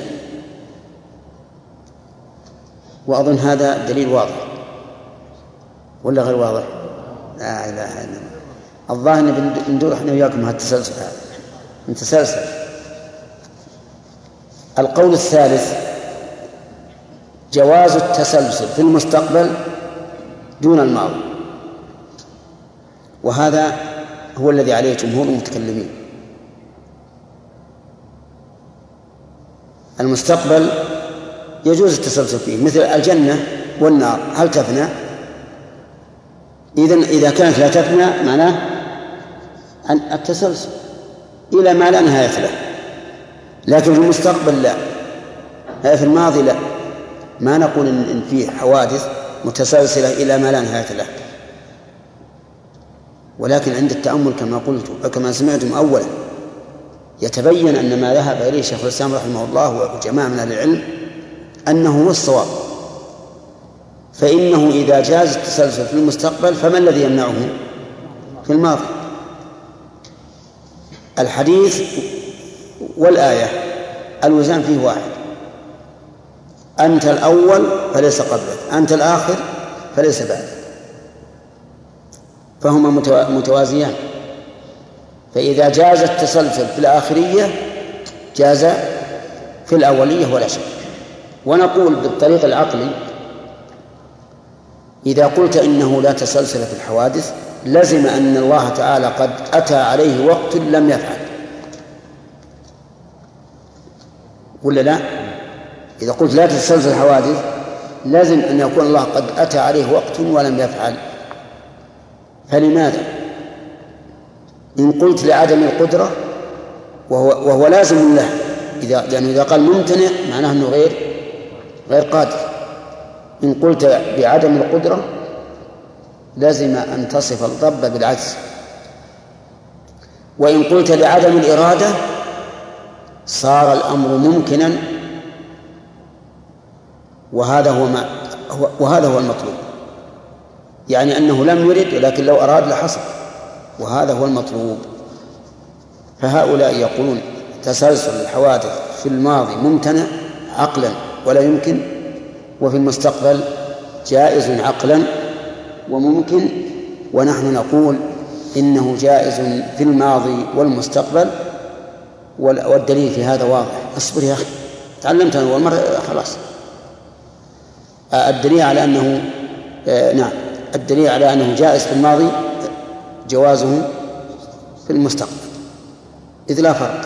وأظن هذا دليل واضح ولا غير واضح؟ لا إله إلا الله. الظاهر أن ندور احنا وياكم هالتسلسل هذا متسلسل. القول الثالث جواز التسلسل في المستقبل دون الماضي، وهذا هو الذي عليه جمهور المتكلمين. المستقبل يجوز التسلسل فيه، مثل الجنة والنار هل تفنى؟ إذن إذا كانت لا تفنى معناه أن التسلسل إلى ما لا نهاية له، لكن في المستقبل لا، في الماضي لا، ما نقول إن فيه حوادث متسلسلة إلى ما لا نهاية له. ولكن عند التأمل كما قلت وكما سمعتم أولا يتبين أن ما ذهب إليه شيخ الإسلام رحمه الله وجماعة من أهل العلم أنه هو الصواب، فإنه إذا جاز التسلسل في المستقبل فما الذي يمنعه في الماضي؟ الحديث والآية الوزان فيه واحد، أنت الأول فليس قبلك، أنت الآخر فليس بعدك، فهما متوازيان. فإذا جاز التسلسل في الآخرية جاز في الأولية ولا شك. ونقول بالطريق العقلي إذا قلت إنه لا تسلسل في الحوادث لزم أن الله تعالى قد أتى عليه وقت لم يفعل، ولا لا؟ إذا قلت لا تتسلسل الحوادث لازم أن يكون الله قد أتى عليه وقت ولم يفعل. فلماذا؟ إن قلت لعدم القدرة وهو, وهو لازم له، إذا لأنه إذا قال ممتنع معناه أنه غير غير قادر. إن قلت بعدم القدرة لازم أن تصف الضب بالعجز، وإن قلت لعدم الإرادة صار الأمر ممكنا، وهذا هو ما هو وهذا هو المطلوب، يعني أنه لم يرد ولكن لو أراد لحصل، وهذا هو المطلوب. فهؤلاء يقولون تسلسل الحوادث في الماضي ممتنع عقلا ولا يمكن، وفي المستقبل جائز عقلا وممكن، ونحن نقول إنه جائز في الماضي والمستقبل، والدليل في هذا واضح. اصبر يا أخي، تعلمت أنا أول مرة خلاص. الدليل على أنه آه نعم الدليل على أنه جائز في الماضي جوازه في المستقبل، إذ لا فرق.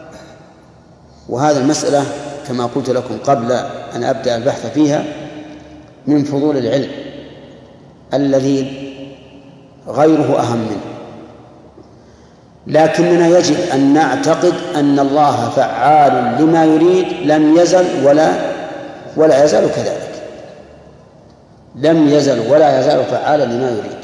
وهذا المسألة كما قلت لكم قبل أن أبدأ البحث فيها من فضول العلم الذي غيره أهم منه، لكننا يجب أن نعتقد أن الله فعال لما يريد لم يزل ولا ولا يزال كذلك، لم يزل ولا يزال فعالا لما يريد.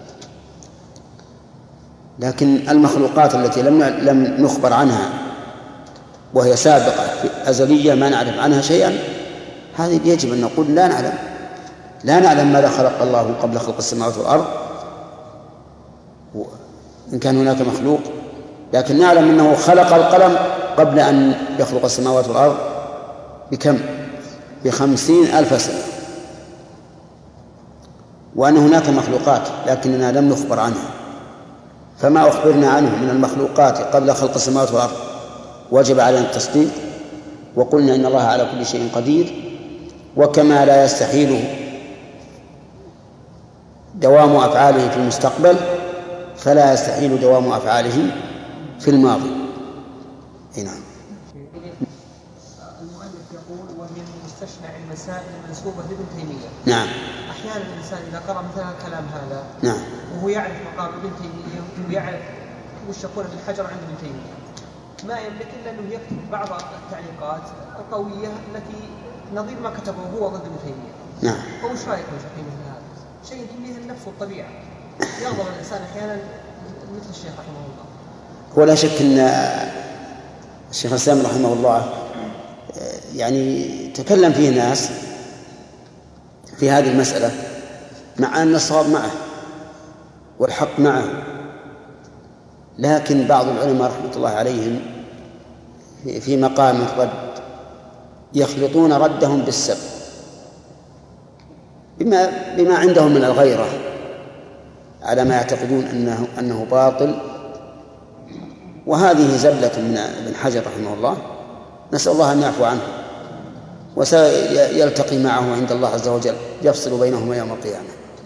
لكن المخلوقات التي لم لم نخبر عنها وهي سابقة في أزلية ما نعرف عنها شيئا، هذه يجب أن نقول لا نعلم لا نعلم ماذا خلق الله قبل خلق السماوات والأرض إن كان هناك مخلوق، لكن نعلم أنه خلق القلم قبل أن يخلق السماوات والأرض بكم بخمسين ألف سنة، وأن هناك مخلوقات لكننا لم نخبر عنها، فما أخبرنا عنه من المخلوقات قبل خلق السماوات والأرض وجب علينا التصديق، وقلنا إن الله على كل شيء قدير. وكما لا يستحيل دوام أفعاله في المستقبل فلا يستحيل دوام أفعاله في الماضي. نعم. المؤلف يقول وهي من مستشنع المسائل المنسوبة لابن تيمية. نعم. أحيانا الإنسان إذا قرأ مثلا الكلام هذا نعم وهو يعرف مقام ابن تيمية ويعرف وش يقول ابن حجر عند ابن تيمية، ما يملك إلا أنه يكتب بعض التعليقات القوية التي نظير ما كتبه هو ضد ابن تيمية. نعم. وش رأيكم في مثل هذا؟ شيء يسميه النفس والطبيعة، يغضب الإنسان أحيانا مثل الشيخ رحمه الله. ولا شك أن الشيخ الإسلام رحمه الله يعني تكلم فيه ناس في هذه المسألة مع أن الصواب معه والحق معه، لكن بعض العلماء رحمة الله عليهم في مقام الرد يخلطون ردهم بالسب بما, بما عندهم من الغيرة على ما يعتقدون أنه, أنه باطل، وهذه زبلة من ابن حجر رحمه الله، نسأل الله أن يعفو عنه وسيلتقي معه عند الله عز وجل يفصل بينهما يوم القيامة.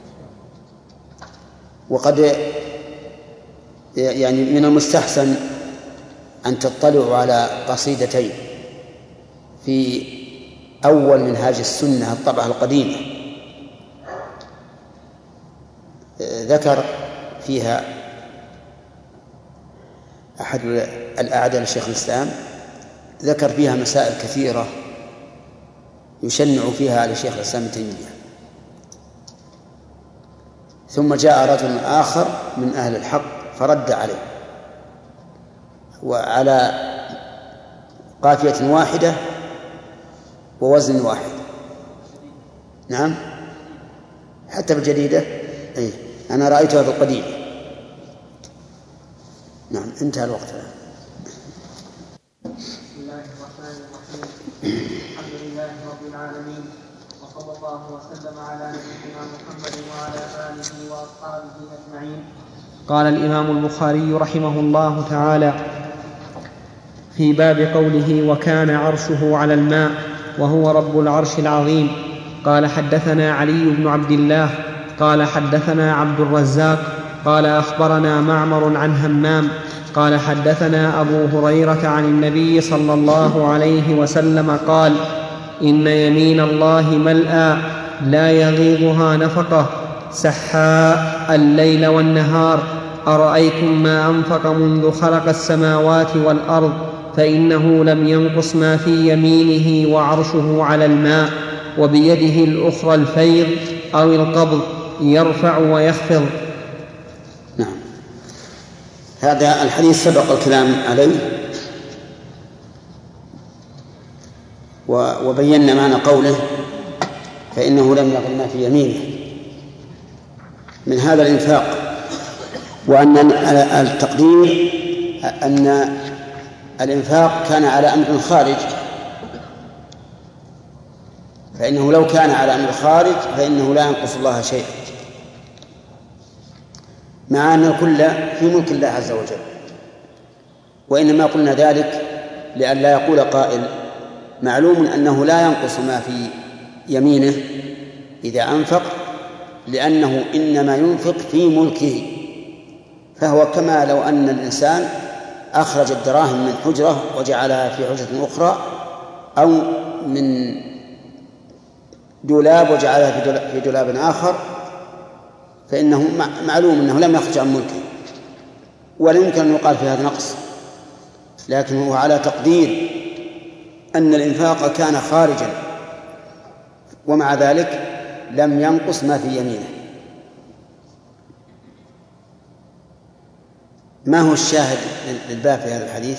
وقد يعني من المستحسن أن تطلعوا على قصيدتين في أول منهاج السنة الطبعة القديمة، ذكر فيها أحد الأعداء لشيخ الإسلام، ذكر فيها مسائل كثيرة يشنع فيها على شيخ الإسلام ابن تيمية. ثم جاء رجل آخر من أهل الحق فرد عليه وعلى قافية واحدة ووزن واحد. نعم، حتى بالجديدة أي أنا رأيتها في القديم. نعم، انتهى الوقت الآن. بسم الله الرحمن الرحيم، الحمد لله رب العالمين، وصلى الله وسلم على نبينا محمد وعلى آله وأصحابه أجمعين. قال الإمام البخاري رحمه الله تعالى في باب قوله وكان عرشه على الماء وهو رب العرش العظيم. قال حدثنا علي بن عبد الله قال حدثنا عبد الرزاق قال أخبرنا معمر عن همام قال حدثنا أبو هريرة عن النبي صلى الله عليه وسلم قال إن يمين الله ملأى لا يغيضها نفقة سحاء الليل والنهار، أرأيتم ما أنفق منذ خلق السماوات والأرض فإنه لم ينقص ما في يمينه وعرشه على الماء، وبيده الأخرى الفيض أو القبض يرفع ويخفض. نعم، هذا الحديث سبق الكلام عليه وبينا معنى قوله فإنه لم يغن ما في يمينه من هذا الإنفاق، وأن التقدير أن الإنفاق كان على أمر خارج، فإنه لو كان على أمر خارج فإنه لا ينقص الله شيئا، مع أن الكل في ملك الله عز وجل. وإنما قلنا ذلك لئلا يقول قائل معلوم أنه لا ينقص ما في يمينه إذا أنفق، لأنه إنما ينفق في ملكه، فهو كما لو أن الإنسان أخرج الدراهم من حجرة وجعلها في حجرة أخرى، أو من دولاب وجعلها في دولاب آخر، فإنه معلوم أنه لم يخرج عن ملكه، ولا يمكن أن يقال في هذا نقص، لكن هو على تقدير أن الإنفاق كان خارجا، ومع ذلك لم ينقص ما في يمينه. ما هو الشاهد للباب في هذا الحديث؟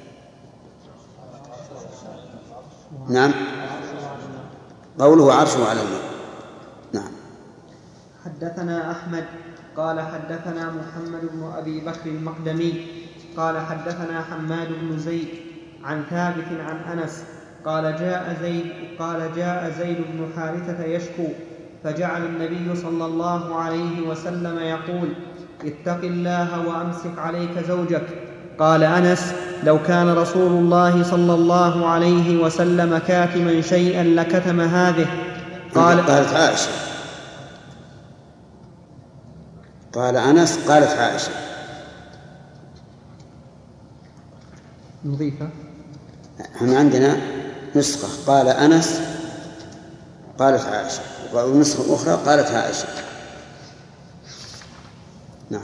نعم، قوله عرشه على الماء. نعم. حدثنا أحمد قال حدثنا محمد بن أبي بكر المقدمي قال حدثنا حماد بن زيد عن ثابت عن أنس قال جاء زيد قال جاء زيد بن حارثة يشكو، فجعل النبي صلى الله عليه وسلم يقول: اتق الله وأمسك عليك زوجك. قال أنس: لو كان رسول الله صلى الله عليه وسلم كاتما شيئا لكتم هذه. قال قالت عائشة. قال أنس قالت عائشة. نضيفة هنا عندنا نسخة قال أنس قالت عائشة، والنسخة الأخرى قالت عائشة. نعم.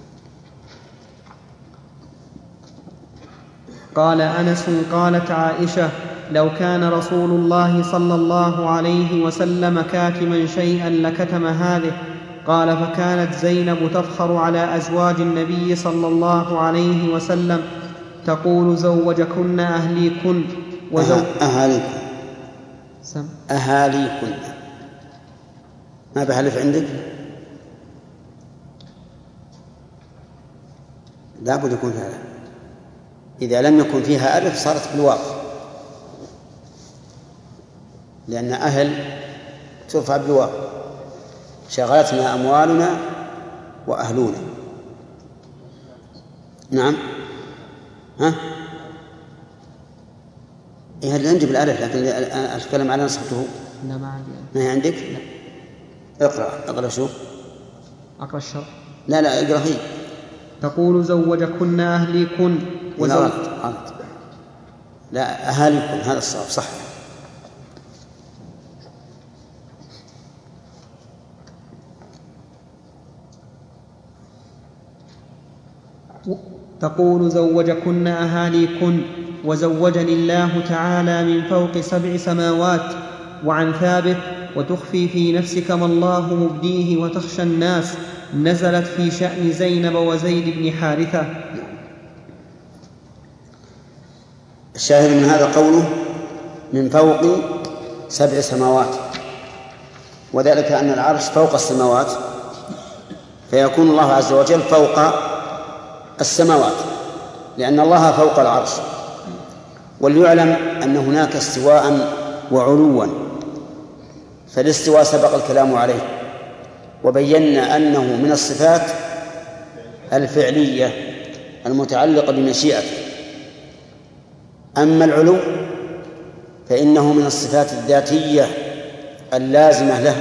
قال أنس قالت عائشة: لو كان رسول الله صلى الله عليه وسلم كاتما شيئا لكتم هذه. قال: فكانت زينب تفخر على أزواج النبي صلى الله عليه وسلم تقول: زوجكن أهليكن وزو... أهاليكن سم. أهاليكن ما بحلف عندك؟ لا بد يكون فيها. إذا لم يكن فيها ألف صارت بالواو، لأن أهل ترفع بالواو. شغلتنا أموالنا وأهلنا. نعم. ها؟ إيه اللي عندي بالألف، لكن أتكلم على نسخته. لا ما عندي. ما هي عندك؟ لا. اقرأ اقرأ شو؟ أقرأ الشرح. لا لا اقرأ هي. تقول: زوجكن أهليكن وزوج. لا أهاليكن، هذا الصواب صح. تقول: زوجكن أهاليكن وزوجني الله تعالى من فوق سبع سماوات. وعن ثابت: وتخفي في نفسك ما الله مبديه وتخشى الناس، نزلت في شأن زينب وزيد بن حارثة. الشاهد من هذا قوله من فوق سبع سماوات، وذلك أن العرش فوق السماوات، فيكون الله عز وجل فوق السماوات، لأن الله فوق العرش. وليعلم أن هناك استواء وعلوا، فالاستواء سبق الكلام عليه، وبينا أنه من الصفات الفعلية المتعلقة بمشيئته. أما العلو فإنه من الصفات الذاتية اللازمة له،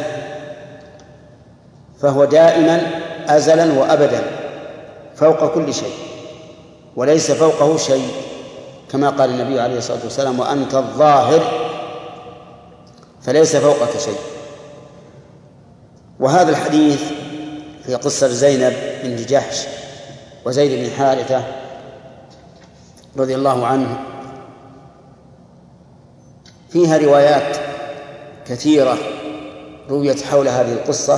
فهو دائما أزلا وأبدا فوق كل شيء، وليس فوقه شيء، كما قال النبي عليه الصلاة والسلام: وأنت الظاهر فليس فوقك شيء. وهذا الحديث في قصة زينب بنت جحش وزيد بن حارثة رضي الله عنه فيها روايات كثيرة رويت حول هذه القصة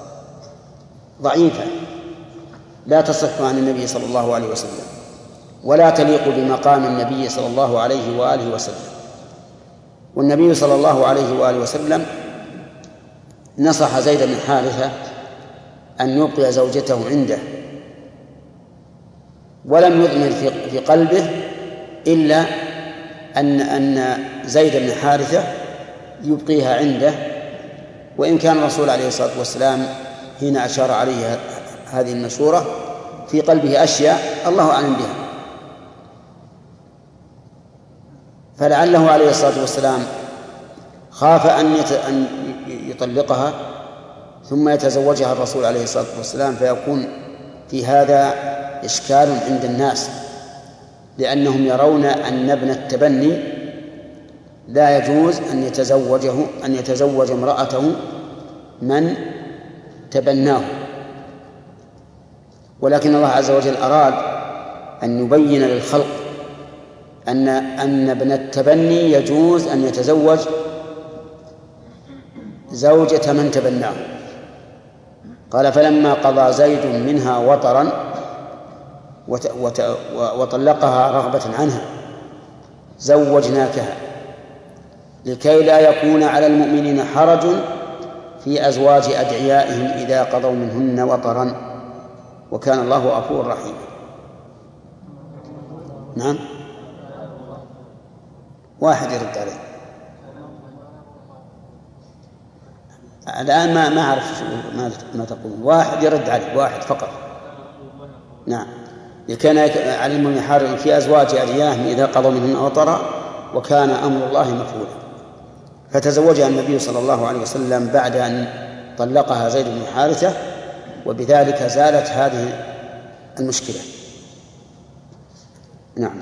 ضعيفة لا تصح عن النبي صلى الله عليه وسلم، ولا تليق بمقام النبي صلى الله عليه وآله وسلم. والنبي صلى الله عليه وآله وسلم نصح زيد بن حارثة أن يبقي زوجته عنده، ولم يضمر في قلبه إلا أن أن زيد بن حارثة يبقيها عنده، وإن كان الرسول عليه الصلاة والسلام حين أشار عليه هذه المشورة في قلبه أشياء الله أعلم بها، فلعله عليه الصلاة والسلام خاف أن يطلقها ثم يتزوجها الرسول عليه الصلاة والسلام، فيكون في هذا إشكال عند الناس، لأنهم يرون أن ابن التبني لا يجوز أن يتزوجه أن يتزوج امرأته من تبناه. ولكن الله عز وجل أراد أن يبين للخلق أن أن ابن التبني يجوز أن يتزوج زوجة من تبناه. قال: فلما قضى زيد منها وطرا وطلقها رغبة عنها زوجناكها لكي لا يكون على المؤمنين حرج في أزواج أدعيائهم إذا قضوا منهن وطرا وكان الله غفورا رحيما. نعم. واحد يرد عليه. الآن ما ما أعرف ما ما تقولون. واحد يرد عليه، واحد فقط. نعم. كان علم يحرم في أزواج أدعياهم إذا قضوا منهن وطرا وكان أمر الله مفعولا. فتزوجها النبي صلى الله عليه وسلم بعد أن طلقها زيد بن حارثة، وبذلك زالت هذه المشكلة. نعم.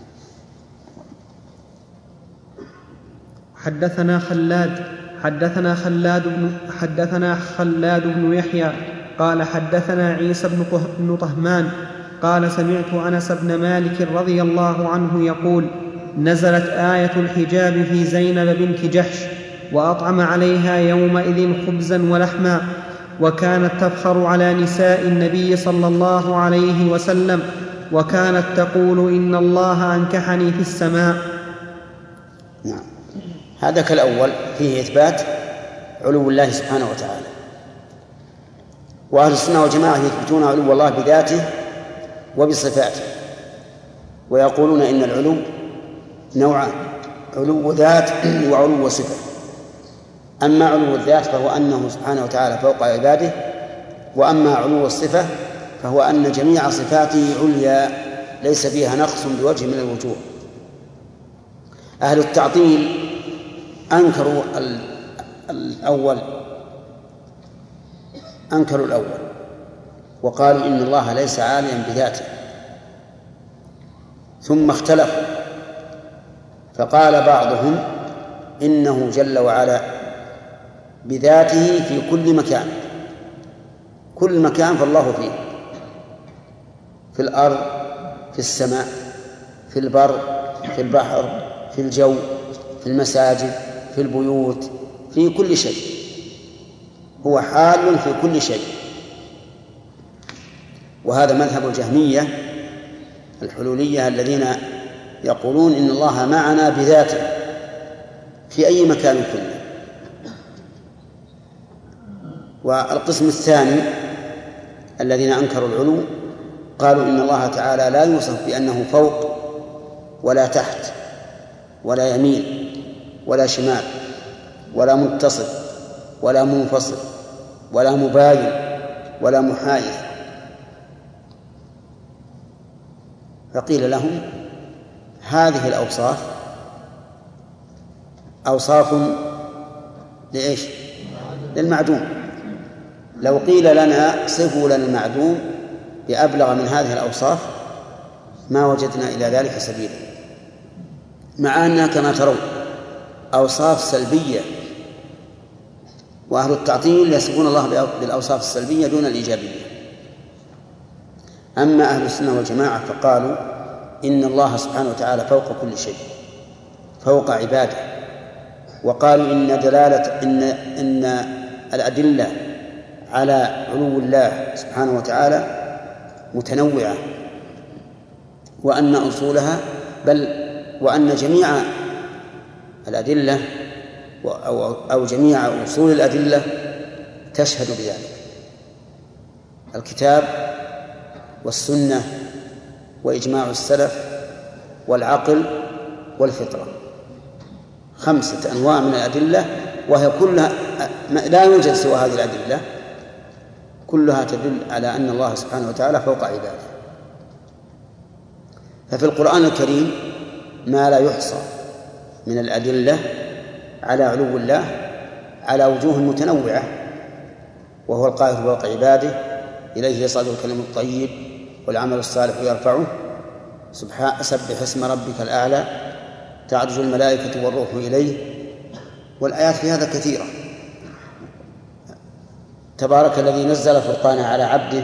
حدثنا خلاد حدثنا خلاد بن حدثنا خلاد بن يحيى قال حدثنا عيسى بن طهمان قال سمعت أنس بن مالك رضي الله عنه يقول نزلت آية الحجاب في زينب بنت جحش وأطعم عليها يومئذ خبزا ولحما، وكانت تفخر على نساء النبي صلى الله عليه وسلم، وكانت تقول إن الله أنكحني في السماء. نعم. هذا كالأول فيه إثبات علو الله سبحانه وتعالى، وأهل السنة والجماعة يثبتون علو الله بذاته وبصفاته، ويقولون إن العلو نوعان: علو ذات وعلو صفة. أما علو الذات فهو أنه سبحانه وتعالى فوق عباده، وأما علو الصفة فهو أن جميع صفاته عليا ليس فيها نقص بوجه من الوجوه. أهل التعطيل أنكروا الأول أنكروا الأول وقالوا إن الله ليس عاليا بذاته، ثم اختلفوا فقال بعضهم إنه جل وعلا بذاته في كل مكان، كل مكان فالله فيه، في الأرض، في السماء، في البر، في البحر، في الجو، في المساجد، في البيوت، في كل شيء، هو حال في كل شيء. وهذا مذهب الجهمية الحلولية الذين يقولون إن الله معنا بذاته في أي مكان كنا. والقسم الثاني الذين أنكروا العلو قالوا إن الله تعالى لا يوصف بأنه فوق ولا تحت ولا يمين ولا شمال ولا متصل ولا منفصل ولا مباين ولا محايد. فقيل لهم هذه الأوصاف أوصاف لإيش؟ للمعدوم. لو قيل لنا صفوا لنا المعدوم بأبلغ من هذه الأوصاف ما وجدنا إلى ذلك سبيلا، مع أنها كما ترون أوصاف سلبية، وأهل التعطيل يصفون الله بالأوصاف السلبية دون الإيجابية. أما أهل السنة والجماعة فقالوا إن الله سبحانه وتعالى فوق كل شيء، فوق عباده، وقالوا إن دلالة إن إن الأدلة على علو الله سبحانه وتعالى متنوعة، وأن أصولها بل وأن جميع الأدلة أو أو جميع أصول الأدلة تشهد بذلك: الكتاب والسنة وإجماع السلف والعقل والفطرة، خمسة أنواع من الأدلة، وهي كلها لا يوجد سوى هذه الأدلة، كلها تدل على أن الله سبحانه وتعالى فوق عباده. ففي القرآن الكريم ما لا يحصى من الأدلة على علو الله على وجوه متنوعة، وهو القاهر فوق عباده، إليه يصعد الكلم الطيب والعمل الصالح يرفعه، سبح اسم ربك الأعلى، تعرج الملائكة والروح إليه. والآيات في هذا كثيرة. تبارك الذي نزل الفرقان على عبده،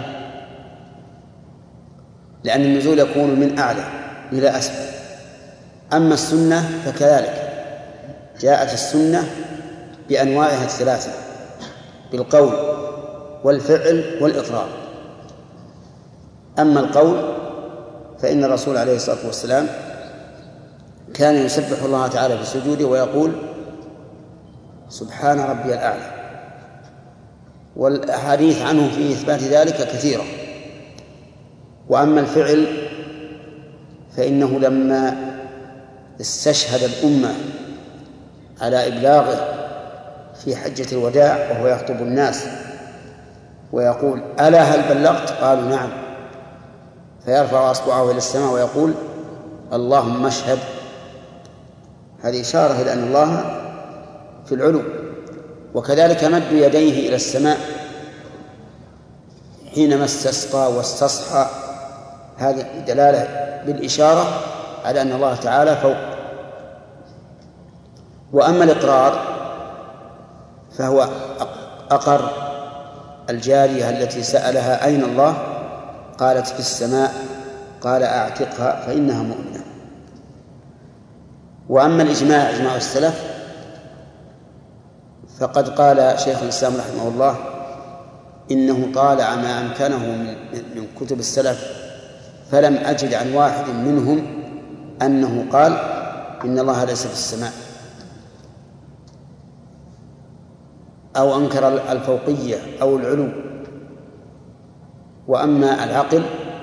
لأن النزول يكون من أعلى إلى أسفل. أما السنة فكذلك، جاءت السنة بأنواعها الثلاثة: بالقول والفعل والإقرار. أما القول فإن الرسول عليه الصلاة والسلام كان يسبح الله تعالى في سجوده ويقول سبحان ربي الأعلى، والأحاديث عنه في إثبات ذلك كثيرة. وأما الفعل فإنه لما استشهد الأمة على إبلاغه في حجة الوداع وهو يخطب الناس ويقول: ألا هل بلغت؟ قالوا: نعم. فيرفع أصبعه إلى السماء ويقول: اللهم اشهد. هذه إشارة إلى أن الله في العلو. وكذلك مد يديه إلى السماء حينما استسقى واستصحى، هذه دلالة بالإشارة على أن الله تعالى فوق. وأما الإقرار فهو أقر الجارية التي سألها: أين الله؟ قالت: في السماء. قال: أعتقها فإنها مؤمنة. وأما الإجماع، إجماع السلف، فقد قال شيخ الإسلام رحمه الله: إنه طالع ما أمكنه من كتب السلف فلم أجد عن واحد منهم أنه قال إن الله ليس في السماء أو أنكر الفوقية أو العلو. وأما العقل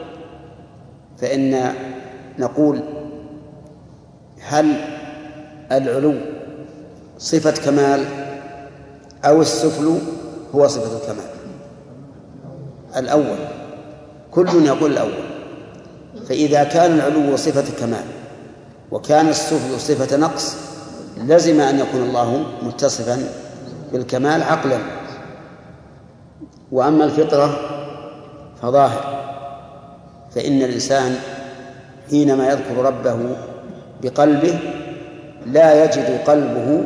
فإن نقول: هل العلو صفة كمال أو السفل هو صفة الكمال؟ الأول، كل يقول الأول. فإذا كان العلو صفة كمال وكان السفل صفة نقص لزم أن يكون الله متصفا بالكمال عقلا. وأما الفطرة فظاهر، فإن الإنسان حينما يذكر ربه بقلبه لا يجد قلبه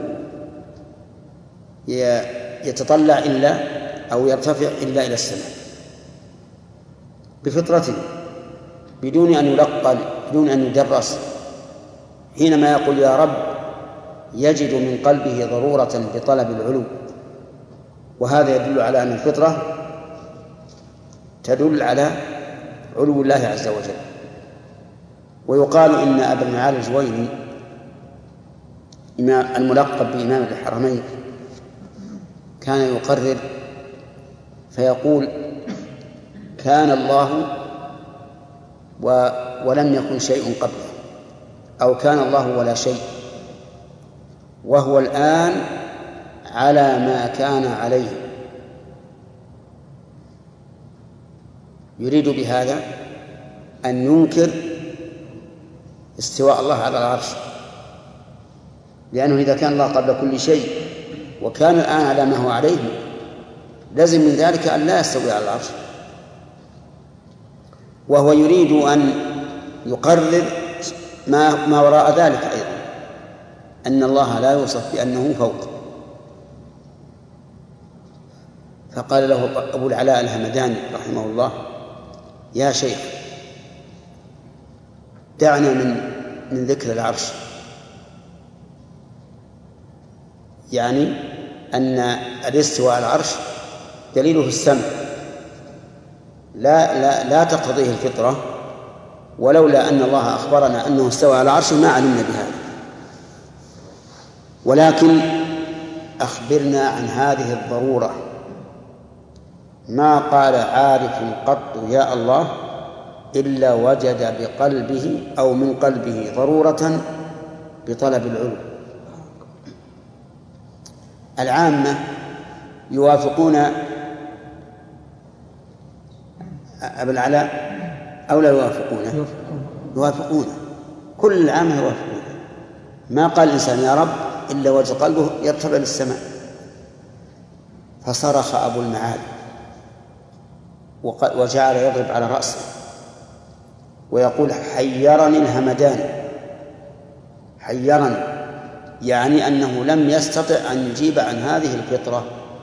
يتطلع إلا أو يرتفع إلا إلى السماء بفطرته بدون أن يلقى، بدون أن يدرس. حينما يقول يا رب يجد من قلبه ضرورة بطلب العلو، وهذا يدل على أن الفطرة تدل على علو الله عز وجل. ويقال إن أبا المعالي الجويني الملقب بإمام الحرمين كان يقرر فيقول: كان الله و ولم يكن شيء قبله، أو كان الله ولا شيء، وهو الآن على ما كان عليه. يريد بهذا أن ينكر استواء الله على العرش، لأنه إذا كان الله قبل كل شيء وكان الآن على ما هو عليه لازم من ذلك أن لا يستوي على العرش. وهو يريد أن يقرر ما, ما وراء ذلك أيضا، أن الله لا يوصف بأنه فوق. فقال له أبو العلاء الهمداني رحمه الله: يا شيخ دعنا من من ذكر العرش، يعني أن الاستواء على العرش دليله السمع، لا لا لا تقتضيه الفطرة، ولولا أن الله أخبرنا أنه استوى على العرش ما علمنا بهذا. ولكن أخبرنا عن هذه الضرورة. ما قال عارف قط يا الله إلا وجد بقلبه أو من قلبه ضرورة بطلب العلو. العامة يوافقون أبا العلاء أو لا يوافقونه؟ يوافقونه. كل العامة يوافقونه. ما قال الإنسان يا رب إلا وجد قلبه يرتفع للسماء. فصرخ أبو المعالي وجعل يضرب على رأسه ويقول: حيرني الهمدان، حيرني، يعني أنه لم يستطع أن يجيب عن هذه الفطرة.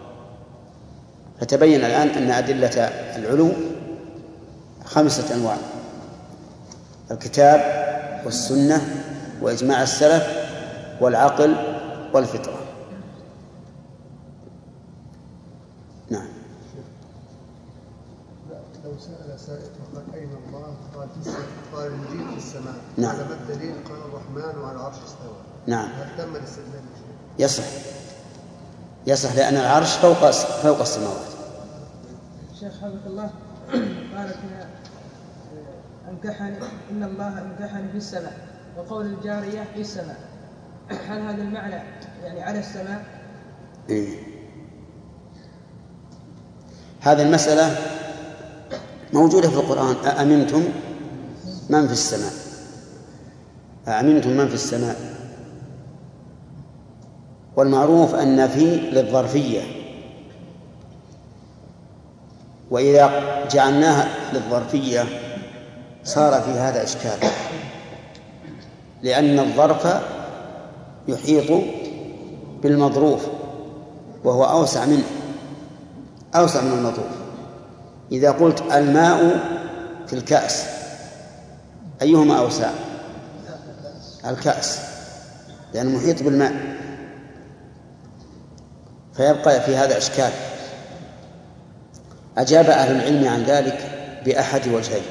فتبين الآن أن أدلة العلو خمسة أنواع: الكتاب والسنة وإجماع السلف والعقل والفطرة. نعم. لو سأل سائل وقال أين الله؟ قال في السماء، قال نجيب في السماء. نعم. هذا ما الدليل؟ قال الرحمن على العرش استوى. نعم. هل تم الاستدلال؟ يصح، يصح، لأن العرش فوق فوق السماوات. الشيخ حفظك الله قال فيها: أنكحني إن الله أنكحني في السماء، وقول الجارية في السماء، هل هذا المعنى يعني على السماء؟ إيه؟ هذه المسألة موجودة في القرآن. أأمنتم من في السماء أأمنتم من في السماء والمعروف أن في للظرفية، وإذا جعلناها للظرفية صار في هذا إشكال، لأن الظرف يحيط بالمظروف وهو أوسع منه أوسع من المظروف. إذا قلت الماء في الكأس أيهما أوسع؟ الكأس، لأنه محيط بالماء، فيبقى في هذا إشكال. أجاب أهل العلم عن ذلك بأحد وجهين.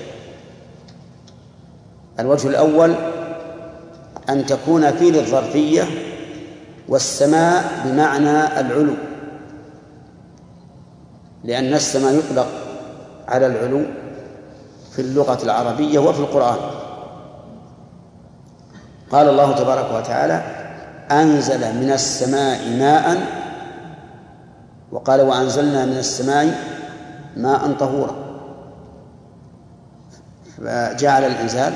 الوجه الأول أن تكون في للظرفية والسماء بمعنى العلو، لأن السماء يطلق على العلو في اللغة العربية وفي القرآن. قال الله تبارك وتعالى: أنزل من السماء ماء، وقال: وأنزلنا من السماء ماء طهورا، فجعل الإنزال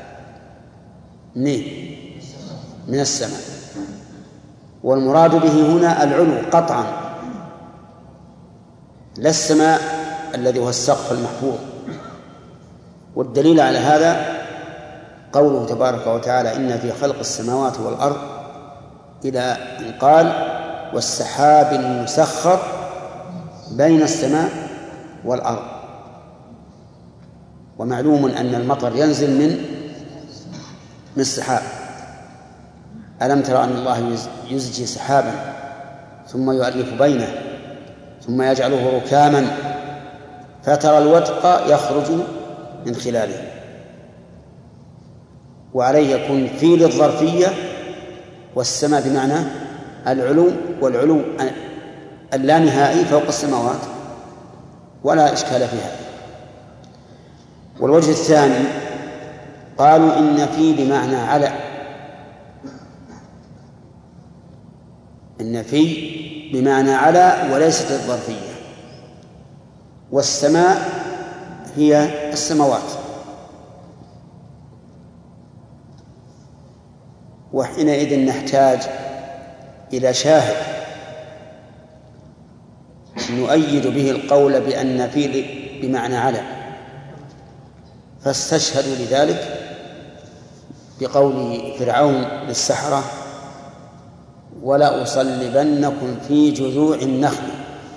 من السماء، والمراد به هنا العلو قطعا، لا السماء الذي هو السقف المحفوظ. والدليل على هذا قوله تبارك وتعالى: إن في خلق السماوات والأرض، إلى أن قال: والسحاب المسخر بين السماء والأرض. ومعلوم أن المطر ينزل من من السحاب. ألم ترى أن الله يزجي سحابا ثم يؤلف بينه ثم يجعله ركاما فترى الودق يخرج من خلاله. وعليه يكون في للظرفية والسماء بمعنى العلو، والعلو اللانهائي فوق السماوات، ولا إشكال فيها. والوجه الثاني قالوا إن في بمعنى على، إن في بمعنى على وليست الظرفية، والسماء هي السماوات. وحينئذ نحتاج إلى شاهد نؤيد به القول بأن في بمعنى على، فاستشهدوا لذلك بقول فرعون للسحرة: ولا أصلبنكم في جذوع النخل.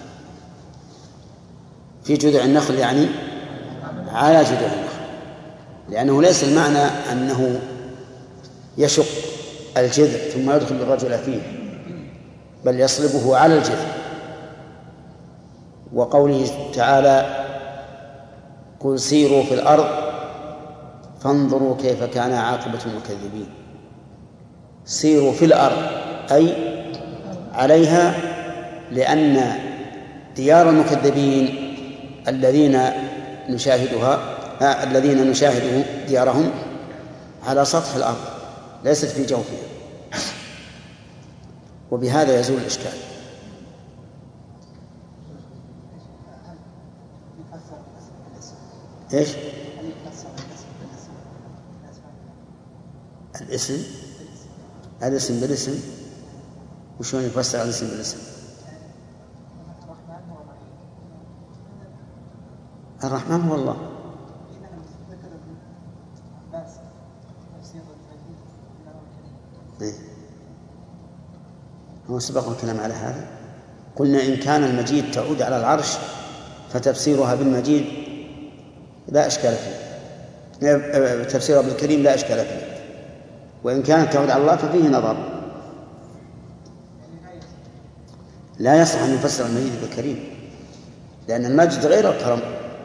في جذوع النخل يعني على جذوع النخل، لأنه ليس المعنى أنه يشق الجذع ثم يدخل الرجل فيه، بل يصلبه على الجذع. وقوله تعالى: قل سيروا في الأرض فانظروا كيف كان عاقبة المكذبين. سيروا في الأرض أي عليها، لأن ديار المكذبين الذين نشاهدها آه الذين نشاهدهم ديارهم على سطح الأرض ليست في جوفها، وبهذا يزول الإشكال. إيش؟ الاسم الاسم بالاسم، وشون يفسر الاسم بالاسم؟ الرحمن هو الله. إيه؟ هو سبق الكلام على هذا. قلنا إن كان المجيد تعود على العرش فتفسيرها بالمجيد لا إشكال فيه، تفسيرها بالكريم لا إشكال فيه، وإن كانت تعود على الله ففيه نظر. لا يصح أن يفسر المجيد بالكريم، لأن المجد غير الكرم.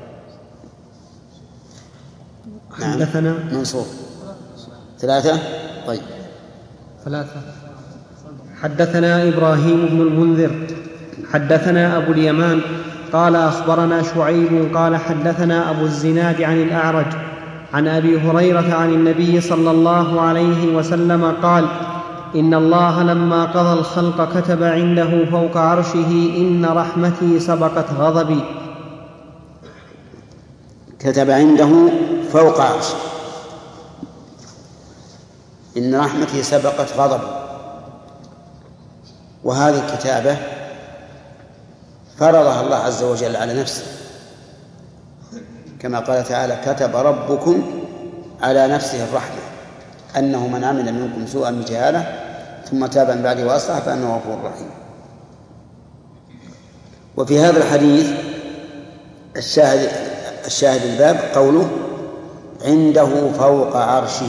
حدثنا نعم. منصور ثلاثة. طيب ثلاثة. حدثنا إبراهيم بن المنذر حدثنا أبو اليمان قال أخبرنا شعيب قال حدثنا أبو الزناد عن الأعرج عن أبي هريرة عن النبي صلى الله عليه وسلم قال: إن الله لما قضى الخلق كتب عنده فوق عرشه: إن رحمتي سبقت غضبي. كتب عنده فوق عرشه: إن رحمتي سبقت غضبي. وهذه الكتابة فرضها الله عز وجل على نفسه، كما قال تعالى: كتب ربكم على نفسه الرحمة أنه من عمل منكم سوءا بجهالة ثم تاب من بعده وأصلح فأنه غفور رحيم. وفي هذا الحديث الشاهد الشاهد الباب قوله: عنده فوق عرشه.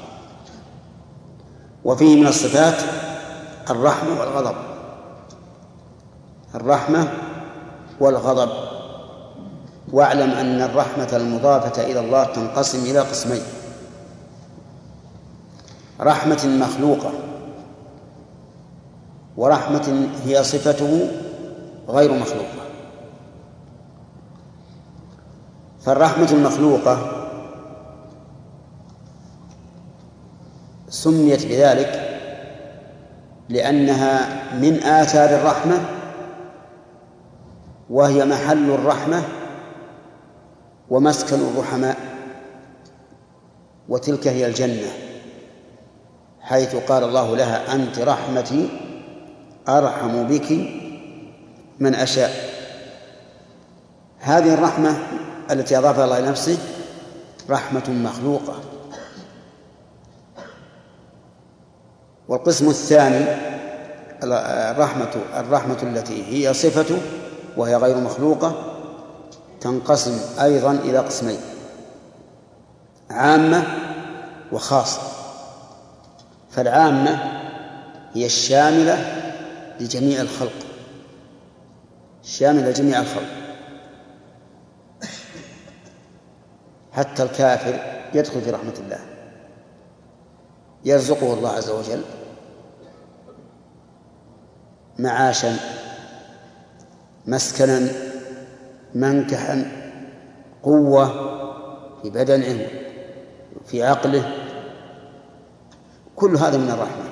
وفيه من الصفات الرحمة والغضب، الرحمة والغضب. واعلم أن الرحمة المضافة إلى الله تنقسم إلى قسمين: رحمة مخلوقة، ورحمة هي صفته غير مخلوقة. فالرحمة المخلوقة سميت بذلك لأنها من آثار الرحمة، وهي محل الرحمة ومسكن الرحماء، وتلك هي الجنة، حيث قال الله لها: أنت رحمتي أرحم بك من أشاء. هذه الرحمة التي أضافها الله إلى نفسه رحمة مخلوقة. والقسم الثاني الرحمة الرحمة التي هي صفته وهي غير مخلوقة تنقسم أيضا إلى قسمين: عامة وخاصة. فالعامة هي الشاملة لجميع الخلق، شاملة لجميع الخلق، حتى الكافر يدخل في رحمة الله، يرزقه الله عز وجل معاشا، مسكنا، منكحا، قوة في بدنه، في عقله، كل هذا من الرحمة.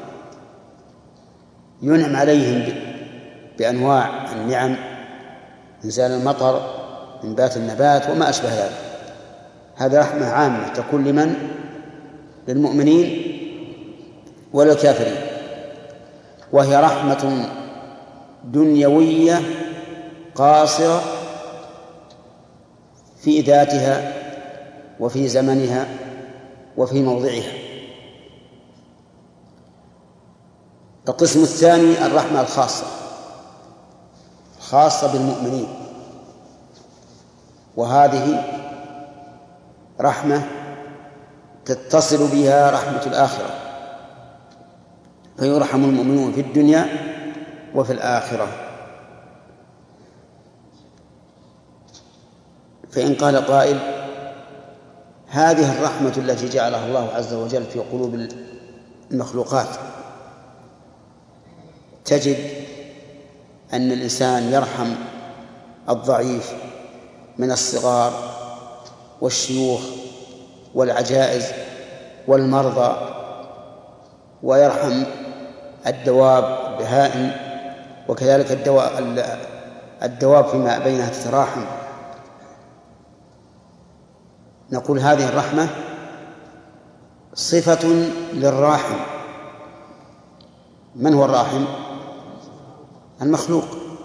ينعم عليهم بأنواع النعم: إنزال المطر، إنبات النبات، وما أشبه ذلك. هذا رحمة عامة تكون لمن؟ للمؤمنين وللكافرين. وهي رحمة دنيوية قاصرة في ذاتها وفي زمنها وفي موضعها. القسم الثاني الرحمة الخاصة، خاصة بالمؤمنين، وهذه رحمة تتصل بها رحمة الآخرة، فيرحم المؤمنون في الدنيا وفي الآخرة. فإن قال قائل: هذه الرحمة التي جعلها الله عز وجل في قلوب المخلوقات، تجد أن الإنسان يرحم الضعيف من الصغار والشيوخ والعجائز والمرضى، ويرحم الدواب البهائم، وكذلك الدواب فيما بينها تتراحم. نقول هذه الرحمة صفة للراحم. من هو الراحم؟ المخلوق،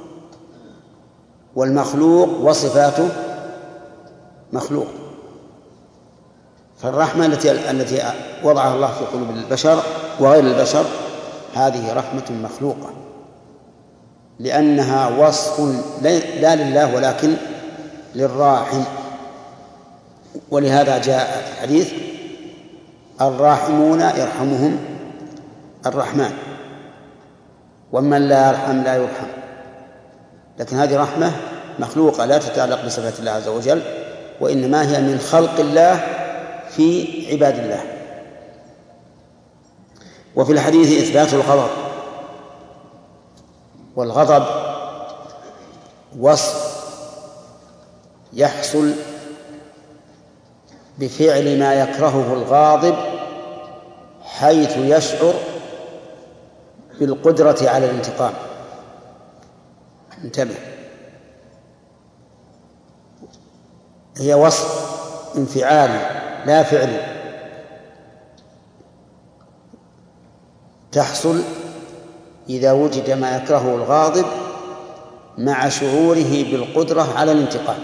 والمخلوق وصفاته مخلوق. فالرحمة التي التي وضعها الله في قلوب البشر وغير البشر هذه رحمة مخلوقة، لأنها وصف لا لله ولكن للراحم. ولهذا جاء في الحديث: الراحمون يرحمهم الرحمن، ومن لا يرحم لا يرحم. لكن هذه رحمة مخلوقة لا تتعلق بصفات الله عز وجل، وإنما هي من خلق الله في عباد الله. وفي الحديث إثبات الغضب، والغضب وصف يحصل بفعل ما يكرهه الغاضب حيث يشعر بالقدرة على الانتقام. انتبه، هي وصف انفعالي لا فعلي، تحصل إذا وجد ما يكرهه الغاضب مع شعوره بالقدرة على الانتقام.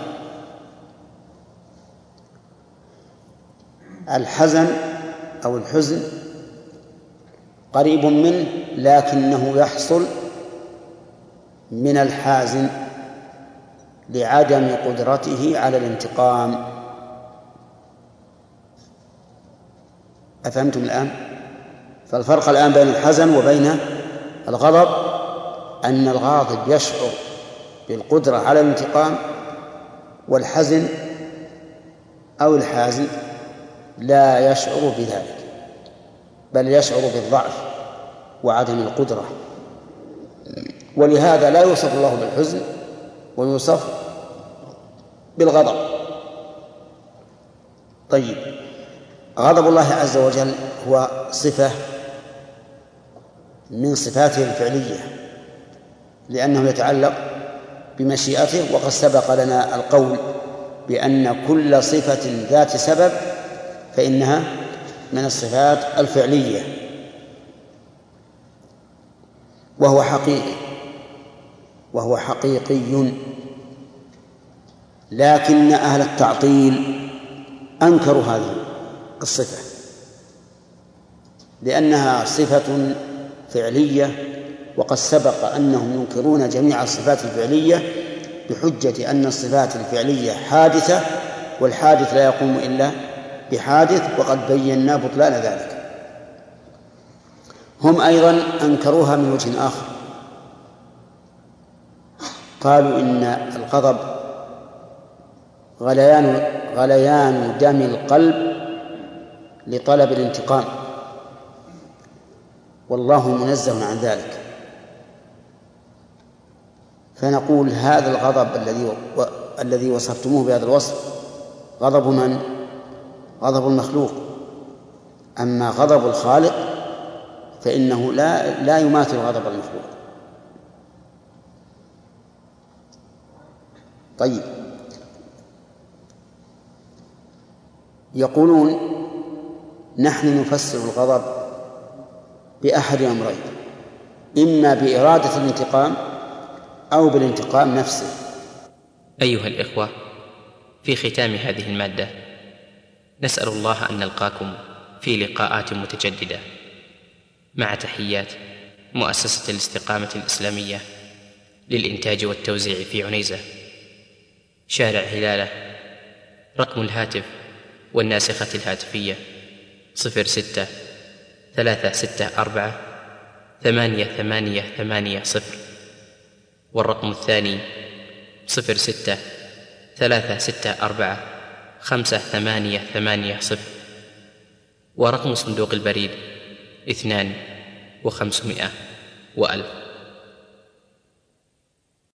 الحزن أو الحزن قريب منه لكنه يحصل من الحازن لعدم قدرته على الانتقام. أفهمتم الآن؟ فالفرق الآن بين الحزن وبين الغضب أن الغاضب يشعر بالقدرة على الانتقام، والحزن أو الحازن لا يشعر بذلك، بل يشعر بالضعف وعدم القدرة، ولهذا لا يوصف الله بالحزن ويوصف بالغضب. طيب، غضب الله عز وجل هو صفة من صفاته الفعلية لأنه يتعلق بمشيئته، وقد سبق لنا القول بأن كل صفة ذات سبب فإنها من الصفات الفعلية، وهو حقيقي وهو حقيقي لكن أهل التعطيل أنكروا هذه الصفة لأنها صفة فعلية، وقد سبق أنهم ينكرون جميع الصفات الفعلية بحجة أن الصفات الفعلية حادثة، والحادث لا يقوم إلا بحادث، وقد بينا بطلان ذلك. هم أيضا أنكروها من وجه آخر، قالوا إن الغضب غليان غليان دم القلب لطلب الانتقام، والله منزه عن ذلك. فنقول هذا الغضب الذي الذي وصفتموه بهذا الوصف غضب من؟ غضب المخلوق. أما غضب الخالق فإنه لا لا يماثل غضب المخلوق. طيب، يقولون نحن نفسر الغضب بأحد أمرين، إما بإرادة الانتقام أو بالانتقام نفسه. أيها الإخوة، في ختام هذه المادة نسأل الله أن نلقاكم في لقاءات متجددة، مع تحيات مؤسسة الاستقامة الإسلامية للإنتاج والتوزيع في عنيزة، شارع هلالة. رقم الهاتف والناسخة الهاتفية صفر ستة ثلاثة ستة أربعة ثمانية ثمانية ثمانية صفر، والرقم الثاني صفر ستة ثلاثة ستة أربعة خمسة ثمانية ثمانية صفر، ورقم صندوق البريد اثنان وخمسمائة وألف.